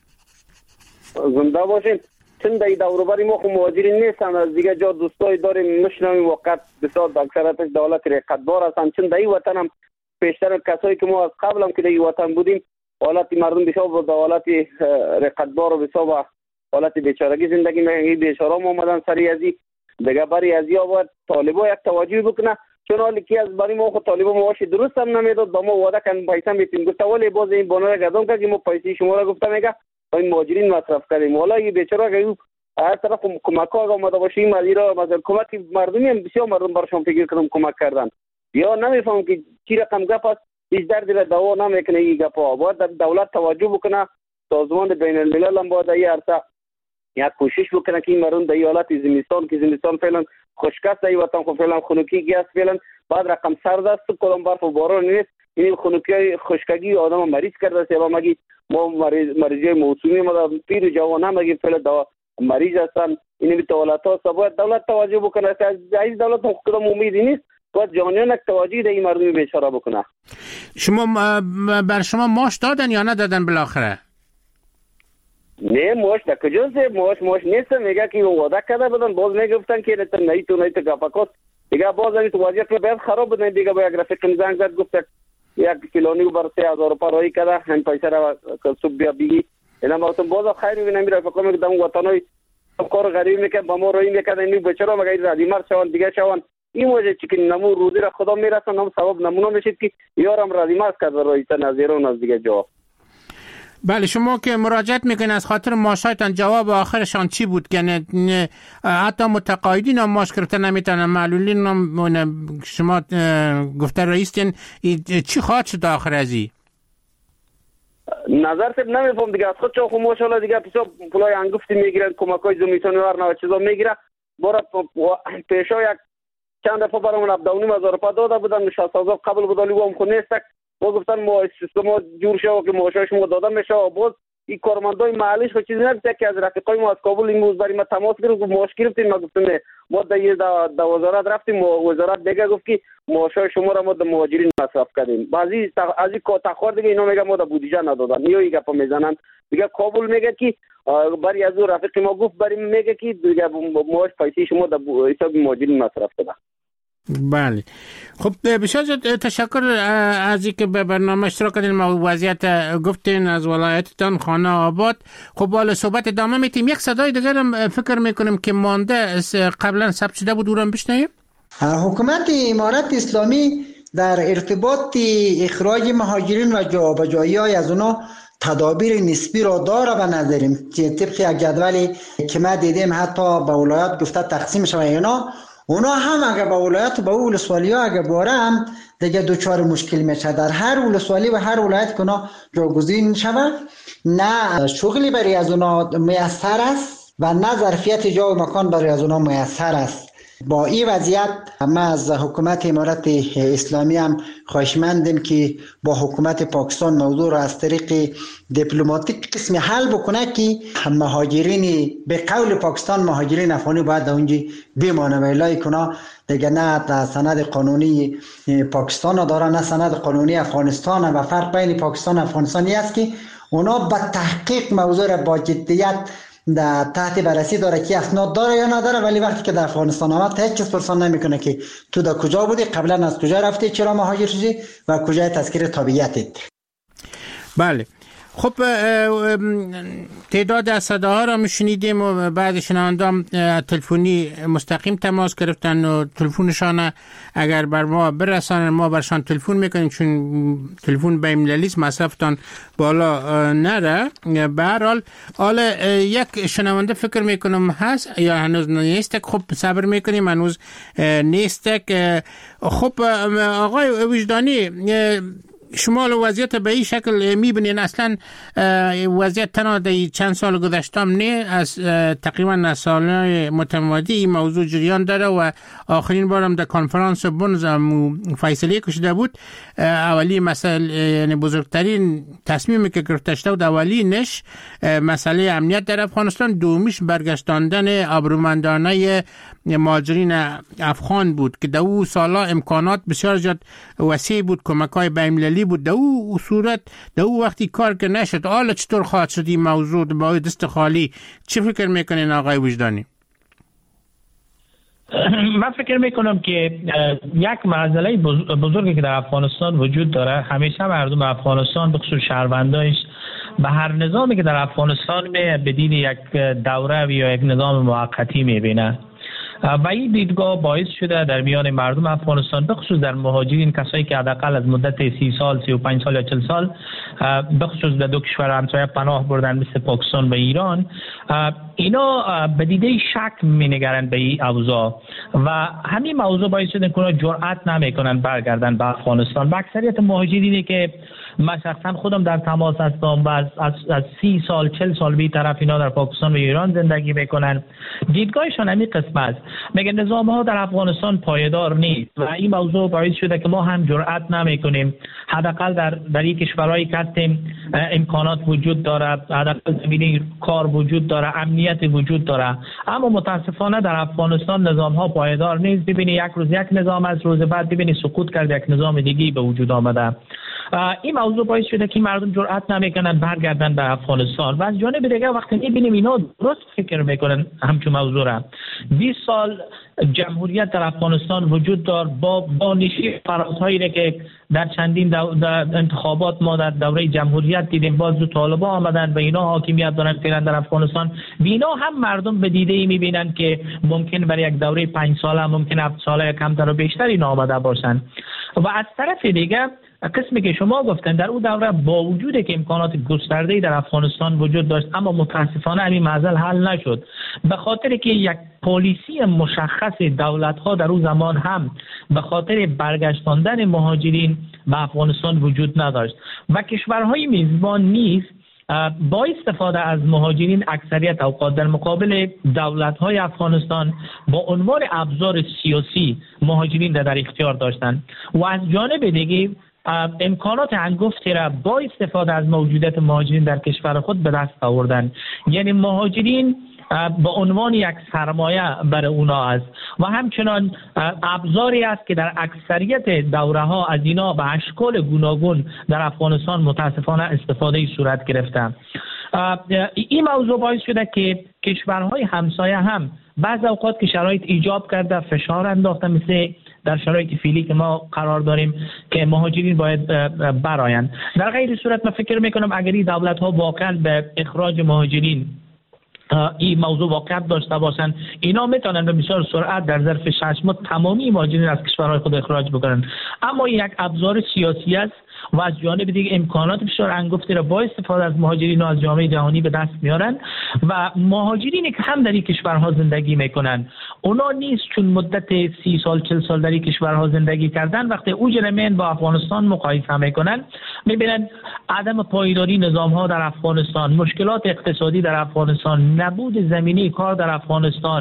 زنده باشین. چون در دوروبر ما خو مهاجرین نیستن، از دیگه جا دوستای داریم میشنویم وقت بسیار اکثرتش دولت رقتبار هستن. چون در این وطن هم پیشتر کسایی که ما از قبل هم که در این وطن بودیم حالت مردم بسیار با حالت رقتبار و بسیار حالت بیچارگی زندگی میکنن. بیچاره‌ها اومدن سری ازی دیگه برای ازی آباد طالبا یک توجه بکنه، چون حالی که از برای ما خود طالبا معاش درست هم نمیداد، با ما وعده کردن پیسه میتیم. گفت ولی باز این بانو گردون که ما پیسه شما را گفته میگه این مهاجرین مصرف کردیم. حالا این بیچاره که هر طرف کمک ها آمده باشه این مدیرا مثلا کمک مردمی هم بسیار مردم برشون فکر کردم کمک کردن یا نمیفهم که چی رقم گپ است. هیچ درد را دوا نمیکنه این گپا. باید دولت توجه بکنه، سازمان بین الملل هم باید این عرصه یک کوشش بکنه که این مردم در حالت زمستان که زمستان فعلا خشک است، در وطن خو فعلا خنکی است، فعلا بعد رقم سرد است، کدام برف و باران نیست. این خنکی خشکگی آدم مریض کرده است. یا مگی ما مریض مریضی موسمی ما پیر جوان هم مگی فعلا دوا مریض هستن. این به دولت ها باید دولت توجه بکنه. از این دولت کدام امیدی نیست، باید جانیان یک توجه در این مردم بیچاره بکنه. شما بر شما ماش دادن یا ندادن بالاخره؟ نه ماش تا کجاست؟ ماش ماش نیست. میگه که وعده کرده بودن، باز میگفتن که نه نه تو نه تو گپاکوس دیگه. باز این تو وضعیت باید خراب بودن دیگه. با یک رفیق زنگ زد گفت یک کیلونی بر سه هزار روپیه رای کرده، هم پیسه را کسب بیا بگی. اینا ما تو باز خیر میبینم میره فکر میکنم وطنای کار غریب میکنه با ما رای میکنه. این بیچاره مگه رادی مر شون دیگه شون این وجه چی که نمو روزی را خدا میرسه نم ثواب نمونه میشه که یارم رادی مر کرده رای تنظیرون از دیگه جا. بله شما که مراجعت میکنین از خاطر ماشایتان جواب آخرشان چی بود؟ یعنی حتی متقاعدین هم ماش گرفتن نمیتونن، معلولین هم شما گفته رئیستین چی خواهد شد آخر ازی؟ نظر سب نمیفهم دیگه. از خود چون خود ماشالله دیگه پیسا پولای انگفتی میگیرن، کمکای زمیتانی ورنه و چیزا میگیره. بارا پیشا یک چند دفعه برامون ابداونیم هزار روپیه داده بودن، شصت هزار قبل بودالی و هم خود نیستک. ما گفتن ما سیستم جور شو که معاشش ما داده میشه. باز این کارمندای محلیش خود چیزی نگفته که از رفیقای ما از کابل این روز برای ما تماس گرفت و معاش گرفتیم. ما گفتم نه ما در وزارت رفتیم و وزارت دیگه گفت که معاشای شما را ما در مهاجرین مصرف کردیم. بعضی از این تخوار دیگه اینا میگه ما در بودجه ندادن یا این گپا میزنن دیگه. کابل میگه که برای از رفیق ما گفت برای میگه که دیگه معاش پیسه شما در حساب مهاجرین مصرف کرده. بله خب بسیار تشکر از اینکه به برنامه اشتراک کردین. ما وضعیت گفتین از ولایتتان خانه آباد. خب بالا صحبت ادامه میتیم. یک صدای دیگر هم فکر میکنیم که مانده قبلا ثبت شده بود، اون بشنویم. حکومت امارت اسلامی در ارتباط اخراج مهاجرین و جابجایی های از اونا تدابیر نسبی را داره و نداریم. طبق یک جدولی که ما دیدیم حتی به ولایت گفته تقسیم شده اینا، اونا هم اگر به ولایت و به ولسوالی ها اگر باره هم دیگه دوچار مشکل میشه. در هر ولسوالی و هر ولایت که اونا جاگزین شود، نه شغلی برای از اونا میسر است و نه ظرفیت جا و مکان برای از اونا میسر است. با این وضعیت ما از حکومت امارت اسلامی هم خواهشمندیم که با حکومت پاکستان موضوع را از طریق دیپلماتیک قسم حل بکنه که مهاجرین به قول پاکستان مهاجرین افغانی باید در اونجا بمانه و الا کنه دیگه نه سند قانونی پاکستان داره نه سند قانونی افغانستان و فرق بین پاکستان و افغانستانی است که اونا به تحقیق موضوع را با جدیت در تحت بررسی داره که اسناد داره یا نداره، ولی وقتی که در افغانستان آمد هیچ کس پرسان نمیکنه که تو در کجا بودی، قبلا از کجا رفتی، چرا مهاجر شدی و کجای تذکره تابعیتت. بله خب تعداد از صداها را میشنیدیم و بعد شنوندگان تلفنی مستقیم تماس گرفتن و تلفنشان اگر بر ما برسانن ما برشان تلفن میکنیم چون تلفن بین المللی است، مصرفتان بالا نره. به هر حال حالا یک شنونده فکر میکنم هست یا هنوز نیست. خب صبر میکنیم هنوز نیست. خب آقای وجدانی شما وضعیت به این شکل میبینین؟ اصلا وضعیت تنها در چند سال گذشتم نه، از تقریبا سالهای متمادی این موضوع جریان داره و آخرین بارم در کنفرانس بونز فیصله کشیده بود. اولی مسئله یعنی بزرگترین تصمیمی که گرفته شده بود اولینش مسئله امنیت در افغانستان، دومیش برگشتاندن آبرومندانه مهاجرین افغان بود که در او سالا امکانات بسیار زیاد وسیع بود، کمک‌های بین‌المللی بود. در او صورت در او وقتی کار که نشد، حالا چطور خواهد شد این موضوع با دست خالی؟ چه فکر میکنین آقای وجدانی؟ من فکر میکنم که یک مسئله بزرگی که در افغانستان وجود داره، همیشه مردم افغانستان به خصوص شهروندانش به هر نظامی که در افغانستان می بدین یک دوره یا یک نظام موقتی میبینه و این دیدگاه باعث شده در میان مردم افغانستان بخصوص در مهاجرین، کسایی که حداقل از مدت سی سال، سی و پنج سال یا چهل سال بخصوص در دو کشور همسایه پناه بردن مثل پاکستان و ایران، اینا به دیده شک می‌نگرند به این اوضاع و همین موضوع باعث شده که اونا جرأت نمی‌کنن برگردن به افغانستان. و اکثریت مهاجرینی که من شخصا خودم در تماس هستم و از, از, از سی سال چهل سال بی طرف اینا در پاکستان و ایران زندگی میکنن، دیدگاهشان همین قسم است، میگه نظام ها در افغانستان پایدار نیست و این موضوع باعث شده که ما هم جرأت نمیکنیم. حداقل در در این کشورهایی که هستیم امکانات وجود داره، حداقل زمینه کار وجود داره، امنیت وجود داره، اما متاسفانه در افغانستان نظام ها پایدار نیست. ببینی یک روز یک نظام از روز بعد ببینی سقوط کرده، یک نظام دیگه به وجود آمده. این موضوع باعث شده که مردم جرأت نمیکنن برگردن به افغانستان و از جانب دیگه وقتی میبینیم اینا درست فکر میکنن همچون موضوع را. بیست سال جمهوریت در افغانستان وجود دار با با نشی فرازهایی که در چندین در انتخابات ما در دوره جمهوریت دیدیم، باز دو طالبان آمدن و اینا حاکمیت دارن فعلا در افغانستان. بینا هم مردم به دیده ای میبینن که ممکن برای یک دوره پنج ساله، ممکن هفت ساله کمتر و بیشتر اینا آمده باشن. و از طرف دیگه قسمی که شما گفتن در اون دوره با وجود که امکانات گسترده‌ای در افغانستان وجود داشت، اما متاسفانه این مسئله حل نشد به خاطر که یک پالیسی مشخص دولت‌ها در اون زمان هم به خاطر برگشتاندن مهاجرین به افغانستان وجود نداشت و کشورهای میزبان نیز با استفاده از مهاجرین اکثریت اوقات در مقابل دولت‌های افغانستان با عنوان ابزار سیاسی مهاجرین در اختیار داشتند و از جانب دیگه امکانات هنگفتی را با استفاده از موجودیت مهاجرین در کشور خود به دست آوردن. یعنی مهاجرین با عنوان یک سرمایه برای اونا است و همچنان ابزاری است که در اکثریت دوره ها از اینا به اشکال گوناگون در افغانستان متاسفانه استفاده صورت گرفته. این موضوع باعث شده که کشورهای همسایه هم بعض اوقات که شرایط ایجاب کرده فشار انداخته، مثل در شرایط فعلی که ما قرار داریم که مهاجرین باید برآیند. در غیر صورت من فکر میکنم اگر این دولت ها واقعا به اخراج مهاجرین این موضوع واقعیت داشته باشن، اینا میتونن به بسیار سرعت در ظرف شش ماه تمامی مهاجرین از کشورهای خود اخراج بکنن. اما یک ابزار سیاسی است و از جانب دیگه امکانات بسیار انگفتی را با استفاده از مهاجرین و از جامعه جهانی به دست میارن و مهاجرینی که هم در این کشورها زندگی میکنن اونا نیست چون مدت سی سال چهل سال در این کشورها زندگی کردن، وقتی او جرمین با افغانستان مقایسه میکنن میبینن عدم پایداری نظام ها در افغانستان، مشکلات اقتصادی در افغانستان، نبود زمینه کار در افغانستان،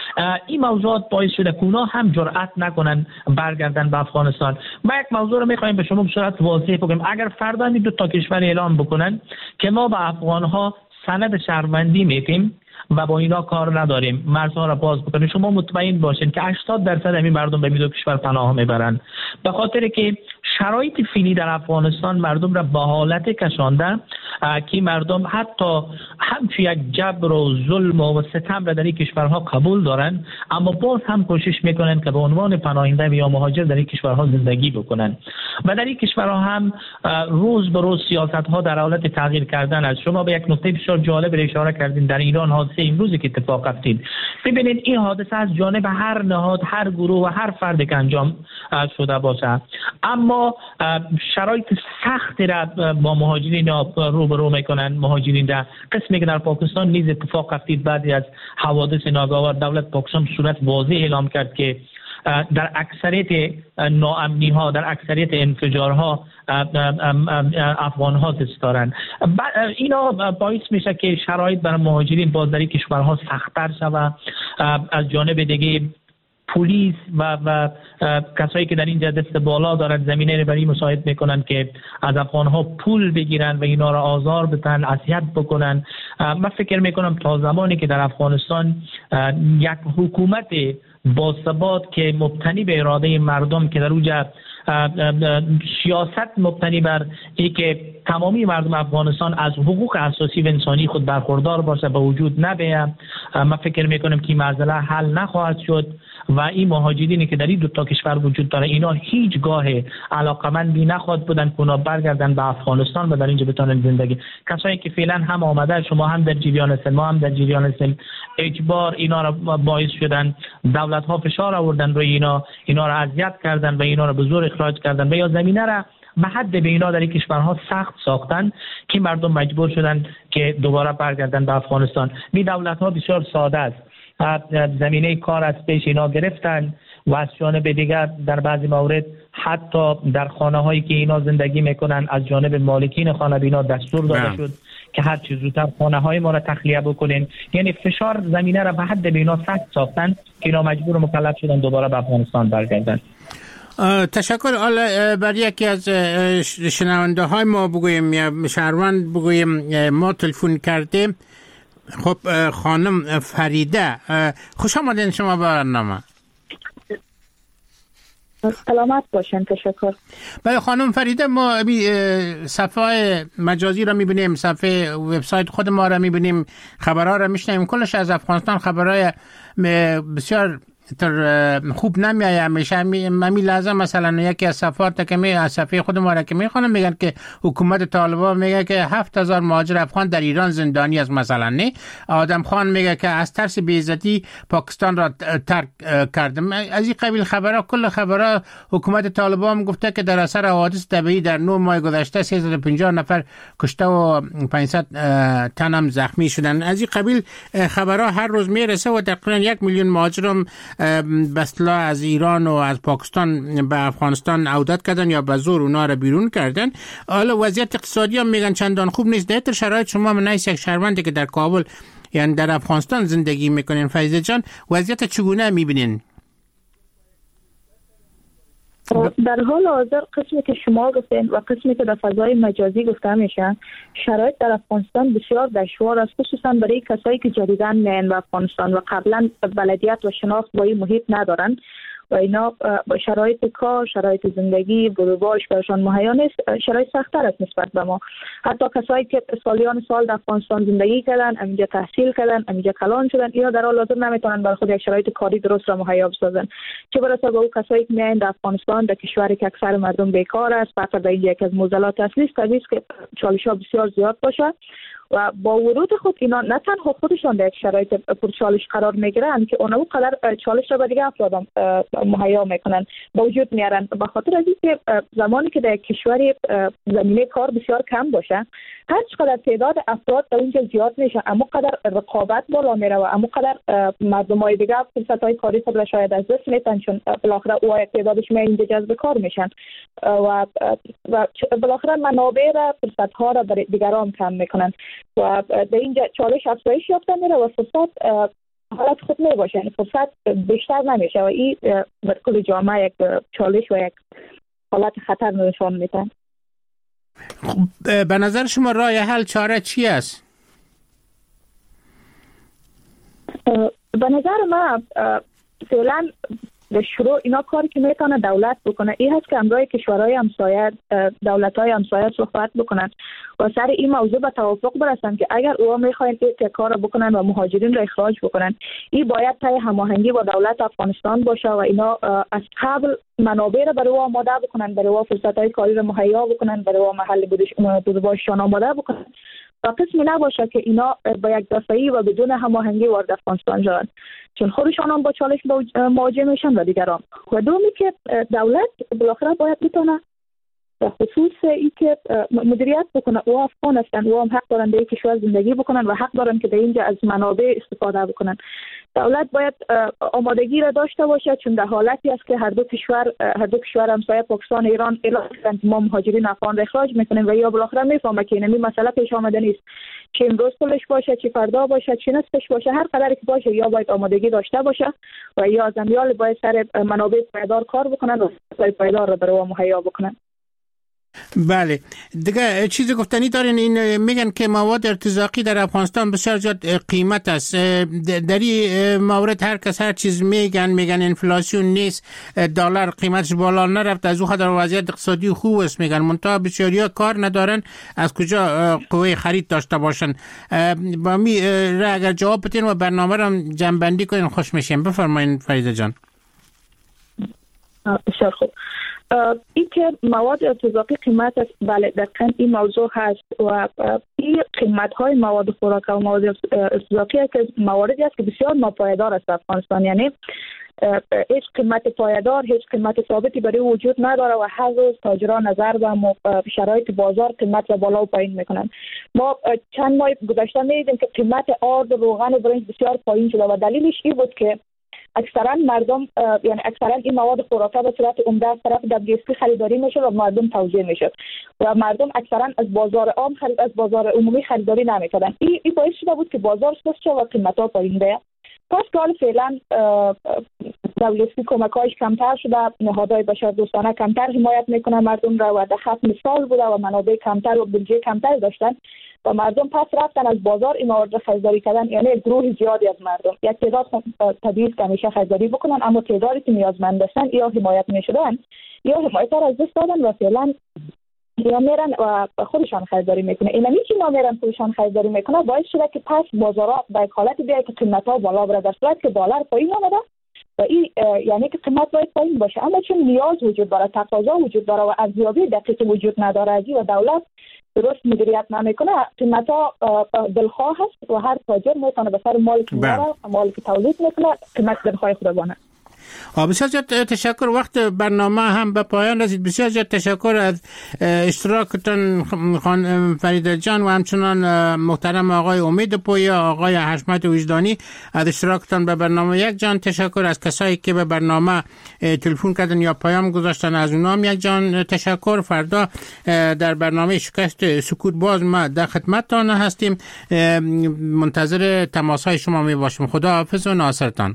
این موضوعات باعث شده که اونا هم جرأت نکنن برگردن به افغانستان. ما یک موضوع رو میخوایم به شما به صورت واضح بگیم، اگر فردا این دو تا کشور اعلام بکنن که ما به افغانها سند شهروندی میدیم و با اینا کار نداریم، مرزها را باز بکنیم، شما مطمئن باشین که هشتاد درصد همین مردم به دو کشور پناه میبرن، به خاطر که شرایط فعلی در افغانستان مردم را به حالت کشانده که مردم حتی همچون یک جبر و ظلم و ستم را در این کشورها قبول دارن، اما باز هم کوشش میکنن که به عنوان پناهنده یا مهاجر در این کشورها زندگی بکنن و در این کشورها هم روز به روز سیاست ها در حالت تغییر کردن است. شما به یک نکته بسیار جالب اشاره کردین، در ایران حادثه امروزی که اتفاق افتید، ببینید این حادثه از جانب هر نهاد، هر گروه و هر فرد که انجام شده باشه، اما شرایط سخت را با مهاجرین رو به رو میکنن. مهاجرین در قسمی که در پاکستان نیز اتفاق افتید، بعدی از حوادث ناگوار دولت پاکستان صورت واضح اعلام کرد که در اکثریت ناامنی ها، در اکثریت انفجارها افغان ها دستارن. اینا باعث میشه که شرایط برای مهاجرین باز در کشورها سخت‌تر شود. از جانب دیگه پلیس و و کسایی که در اینجا دست بالا دارن زمینه رو برای مساعد میکنن که از افغان ها پول بگیرن و اینا را آزار بدن، اذیت بکنن. من فکر میکنم تا زمانی که در افغانستان یک حکومت با ثبات که مبتنی به اراده مردم، که در اونجا سیاست مبتنی بر این که تمامی مردم افغانستان از حقوق اساسی و انسانی خود برخوردار باشه به وجود نبیه، من فکر میکنم که این مسئله حل نخواهد شد و این مهاجرینی که در این دو تا کشور وجود داره اینا هیچگاه علاقمندی نخواهد بودن که اونا برگردن به افغانستان و در اینجا بتونن زندگی. کسایی که فعلا هم آمده، شما هم در جریان هستین، ما هم در جریان هستیم، اجبار اینا را باعث شدن، دولت ها فشار آوردن روی اینا، اینا را اذیت کردن و اینا را به زور اخراج کردن و یا زمینه را به حد به اینا در این کشورها سخت ساختن که مردم مجبور شدن که دوباره برگردن به افغانستان. می دولت ها بسیار ساده است، زمینه کار از پیش اینا گرفتن و از جانب دیگر در بعضی موارد حتی در خانه هایی که اینا زندگی میکنن از جانب مالکین خانه بینا دستور داده شد که هر چیز زودتر خانه های ما را تخلیه بکنین. یعنی فشار زمینه را به حد به اینا سخت ساختن که اینا مجبور و مکلف شدن دوباره به افغانستان برگردن. تشکر. حالا بر یکی از شنونده های ما بگویم یا شهروند بگویم، ما تلفن کرده. خب خانم فریده، خوش آمدین شما به برنامه. سلامت باشین. تشکر. بله خانم فریده، ما صفحه مجازی را میبینیم، صفحه وبسایت خود ما را میبینیم، خبرها را میشنیم، کلش از افغانستان خبرهای بسیار تر خوب نمیایه. همیشه می لازم مثلا یکی از صفحات که می از صفحه خود ما را که میخوانم میگن که حکومت طالبان میگه که هفت هزار مهاجر افغان در ایران زندانی است. مثلا نه آدم خان میگه که از ترس بی‌عزتی پاکستان را ترک کردم. از این قبیل خبرها، کل خبرها حکومت طالبان گفته که در اثر حوادث طبیعی در نه ماه گذشته سیصد و پنجاه نفر کشته و پانصد تن هم زخمی شدن. از این قبیل خبرها هر روز میرسه و تقریبا یک میلیون مهاجر بسلا از ایران و از پاکستان به افغانستان عودت کردن یا به زور اونا را بیرون کردن. حالا وضعیت اقتصادی هم میگن چندان خوب نیست. در شرایط شما من نیست یک شهروندی که در کابل یعنی در افغانستان زندگی میکنین، فریده جان وضعیت چگونه میبینین؟ در حال حاضر قسمی که شما گفتین و قسمی که در فضای مجازی گفته میشن، شرایط در افغانستان بسیار دشوار است، خصوصا برای کسایی که جدیداً میان به افغانستان و قبلا بلدیت و شناخت با این محیط ندارن و اینا با شرایط کار، شرایط زندگی، بروبارش برشان مهیا نیست، شرایط سخت‌تر است نسبت به ما. حتی کسایی که سالیان سال در افغانستان زندگی کردن، اینجا تحصیل کردن، اینجا کلان شدن، اینا در حال حاضر نمیتونن برای خود یک شرایط کاری درست را مهیا بسازن. چه برسه به اون کسایی که میان در افغانستان، در کشوری که اکثر مردم بیکار است، فقط در اینجا یک از معضلات اصلی است که چالش‌ها بسیار زیاد باشه و با ورود خود اینا نه تنها خودشان در یک شرایط پرچالش قرار میگیرن که اونا قدر چالش را به دیگه افراد مهیا میکنن با وجود میارن. به خاطر از اینکه زمانی که در کشوری زمینه کار بسیار کم باشه، هر چقدر تعداد افراد در اونجا زیاد میشه، اما قدر رقابت بالا میره و اما قدر مردمای دیگه فرصت‌های کاری خود را شاید از دست میدن، چون بالاخره اون تعدادش می اینجا جذب کار میشن و و بالاخره منابع را فرصت‌ها را برای دیگران کم میکنن و در اینجا چالش افزایش یافته میره و فرصت حالت خود می باشه، یعنی فرصت بیشتر نمیشه و این بر کل جامعه یک چالش و یک حالت خطر نشان میده. خب به نظر شما راه حل چاره چی است؟ به نظر من فعلا به شروع اینا کاری که میتونه دولت بکنه این هست که همراه کشورهای همسایه، دولت‌های همسایه صحبت بکنن و سر این موضوع به توافق برسن که اگر اوها میخواین این کار بکنن و مهاجرین را اخراج بکنن، این باید طی هماهنگی با دولت افغانستان باشه و اینا از قبل منابع را برای او آماده بکنن، برای او فرصت‌های کاری را مهیا بکنن، برای او محل بودباششان آماده بکنن و قسمی نباشه که اینا با یک دفعی و بدون هماهنگی وارد افغانستان شدن، چون خودشان هم با چالش مواجه میشن و دیگران. و دومی که دولت بالاخره باید بتونه به خصوص ای که مدیریت بکنه، او افغان هستن، او هم حق دارن در این کشور زندگی بکنن و حق دارن که در اینجا از منابع استفاده بکنن. دولت باید آمادگی را داشته باشه، چون در حالتی است که هر دو کشور هر دو کشور همسایه پاکستان و ایران اعلام کردن که ما مهاجرین افغان را اخراج میکنیم و یا بالاخره میفهمه که این مسئله پیش آمده نیست، چه امروز پولش باشه، چه فردا باشه، چه نصفش باشه، هر قدری که باشه یا باید آمادگی داشته باشه و یا از امیال باید سر منابع پایدار کار بکنن و پایدار را برای مهیا بکنن. بله دیگه چیزی گفتنی دارین؟ این میگن که مواد ارتزاقی در افغانستان بسیار زیاد قیمت است. در این مورد هر کس هر چیز میگن، میگن انفلاسیون نیست، دلار قیمتش بالا نرفت، از او خاطر وضعیت اقتصادی خوب است میگن، منتها بسیاریا کار ندارن، از کجا قوه خرید داشته باشن. با می را اگر جواب بدین و برنامه را جمع‌بندی کنین خوش میشیم. بفرمایین فریده جان. بسیار خوب. این که مواد ارتزاقی قیمت است، بله دقیقاً این موضوع هست و این قیمت های مواد خوراک و مواد ارتزاقی که مواردی است که بسیار ناپایدار است در افغانستان، یعنی هیچ قیمت پایدار، هیچ قیمت ثابتی برای وجود نداره و هر روز تاجران نظر و شرایط بازار قیمت را بالا و پایین میکنن. ما چند ماه گذشته میدیدیم که قیمت آرد و روغن و برنج بسیار پایین شده و دلیلش این بود که اکثرا مردم یعنی اکثرا این مواد خوراکه به صورت عمده از طرف دبلیو خریداری میشه و مردم توزیع میشه و مردم اکثرا از بازار عام خرید از بازار عمومی خریداری نمیکردن. این ای باعث شده بود که بازار سست شد و قیمت‌ها پایین بیاد. پس که حالا فعلا دبلیو کمک‌هاش کمتر شده، نهادهای بشردوستانه کمتر حمایت میکنن مردم را و در خط مثال بوده و منابع کمتر و بودجه کمتر داشتن و مردم پس رفتن از بازار این موارد خریداری کردن، یعنی گروه زیادی از مردم یک تعداد طبیعی که همیشه خریداری بکنن اما تعدادی که نیازمند هستن یا حمایت میشدن یا حمایت را از دست دادن و فعلا یا میرن و خودشان خریداری میکنه. اینمی که ما میرن خودشان خریداری میکنه باعث شده که پس بازارها به یک حالت بیاید که قیمت‌ها بالا بره، در صورت که دلار پایین آمده و این یعنی که قیمت باید پایین باشه، اما چون نیاز وجود داره، تقاضا وجود داره و ارزیابی دقیق وجود نداره از و دولت درست مدیریت نمیکنه، قیمت‌ها دلخواه هست و هر تاجر میتونه به سر مالی که داره مالی که تولید میکنه قیمت دلخواه خود بانه. بسیار زیاد تشکر. وقت برنامه هم به پایان رسید. بسیار زیاد تشکر از اشتراکتان خانم فریده جان و همچنان محترم آقای امید پویا، آقای حشمت وجدانی از اشتراکتان به برنامه. یک جان تشکر از کسایی که به برنامه تلفن کردن یا پیام گذاشتن، از اونام یک جان تشکر. فردا در برنامه شکست سکوت باز ما در خدمتتان هستیم، منتظر تماس‌های شما می باشیم. خدا حافظ و ناصرتان.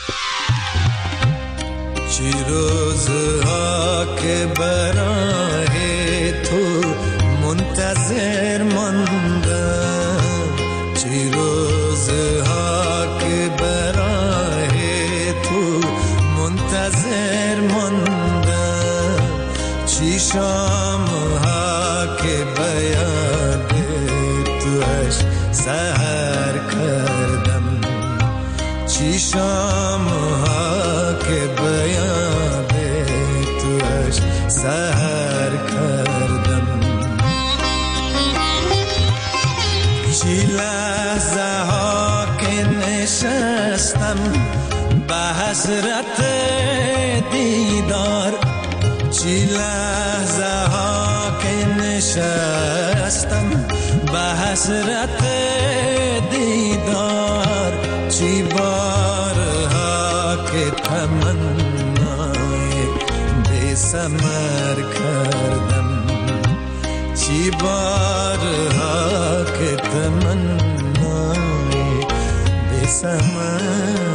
چی روزها که برای تو منتظر ماندم، چی روزها که برای تو منتظر ماندم، چی شامها که بیاد توش سحر کردم، چی شامها که بیاد توش سحر کردم، چی لحظه ها که نشستم به حسرت دیدار، چی لحظه ها که نشستم به حسرت دیدار، چی بارها که تمنای بی ثمر کردم، چی بارها که تمنای بی समर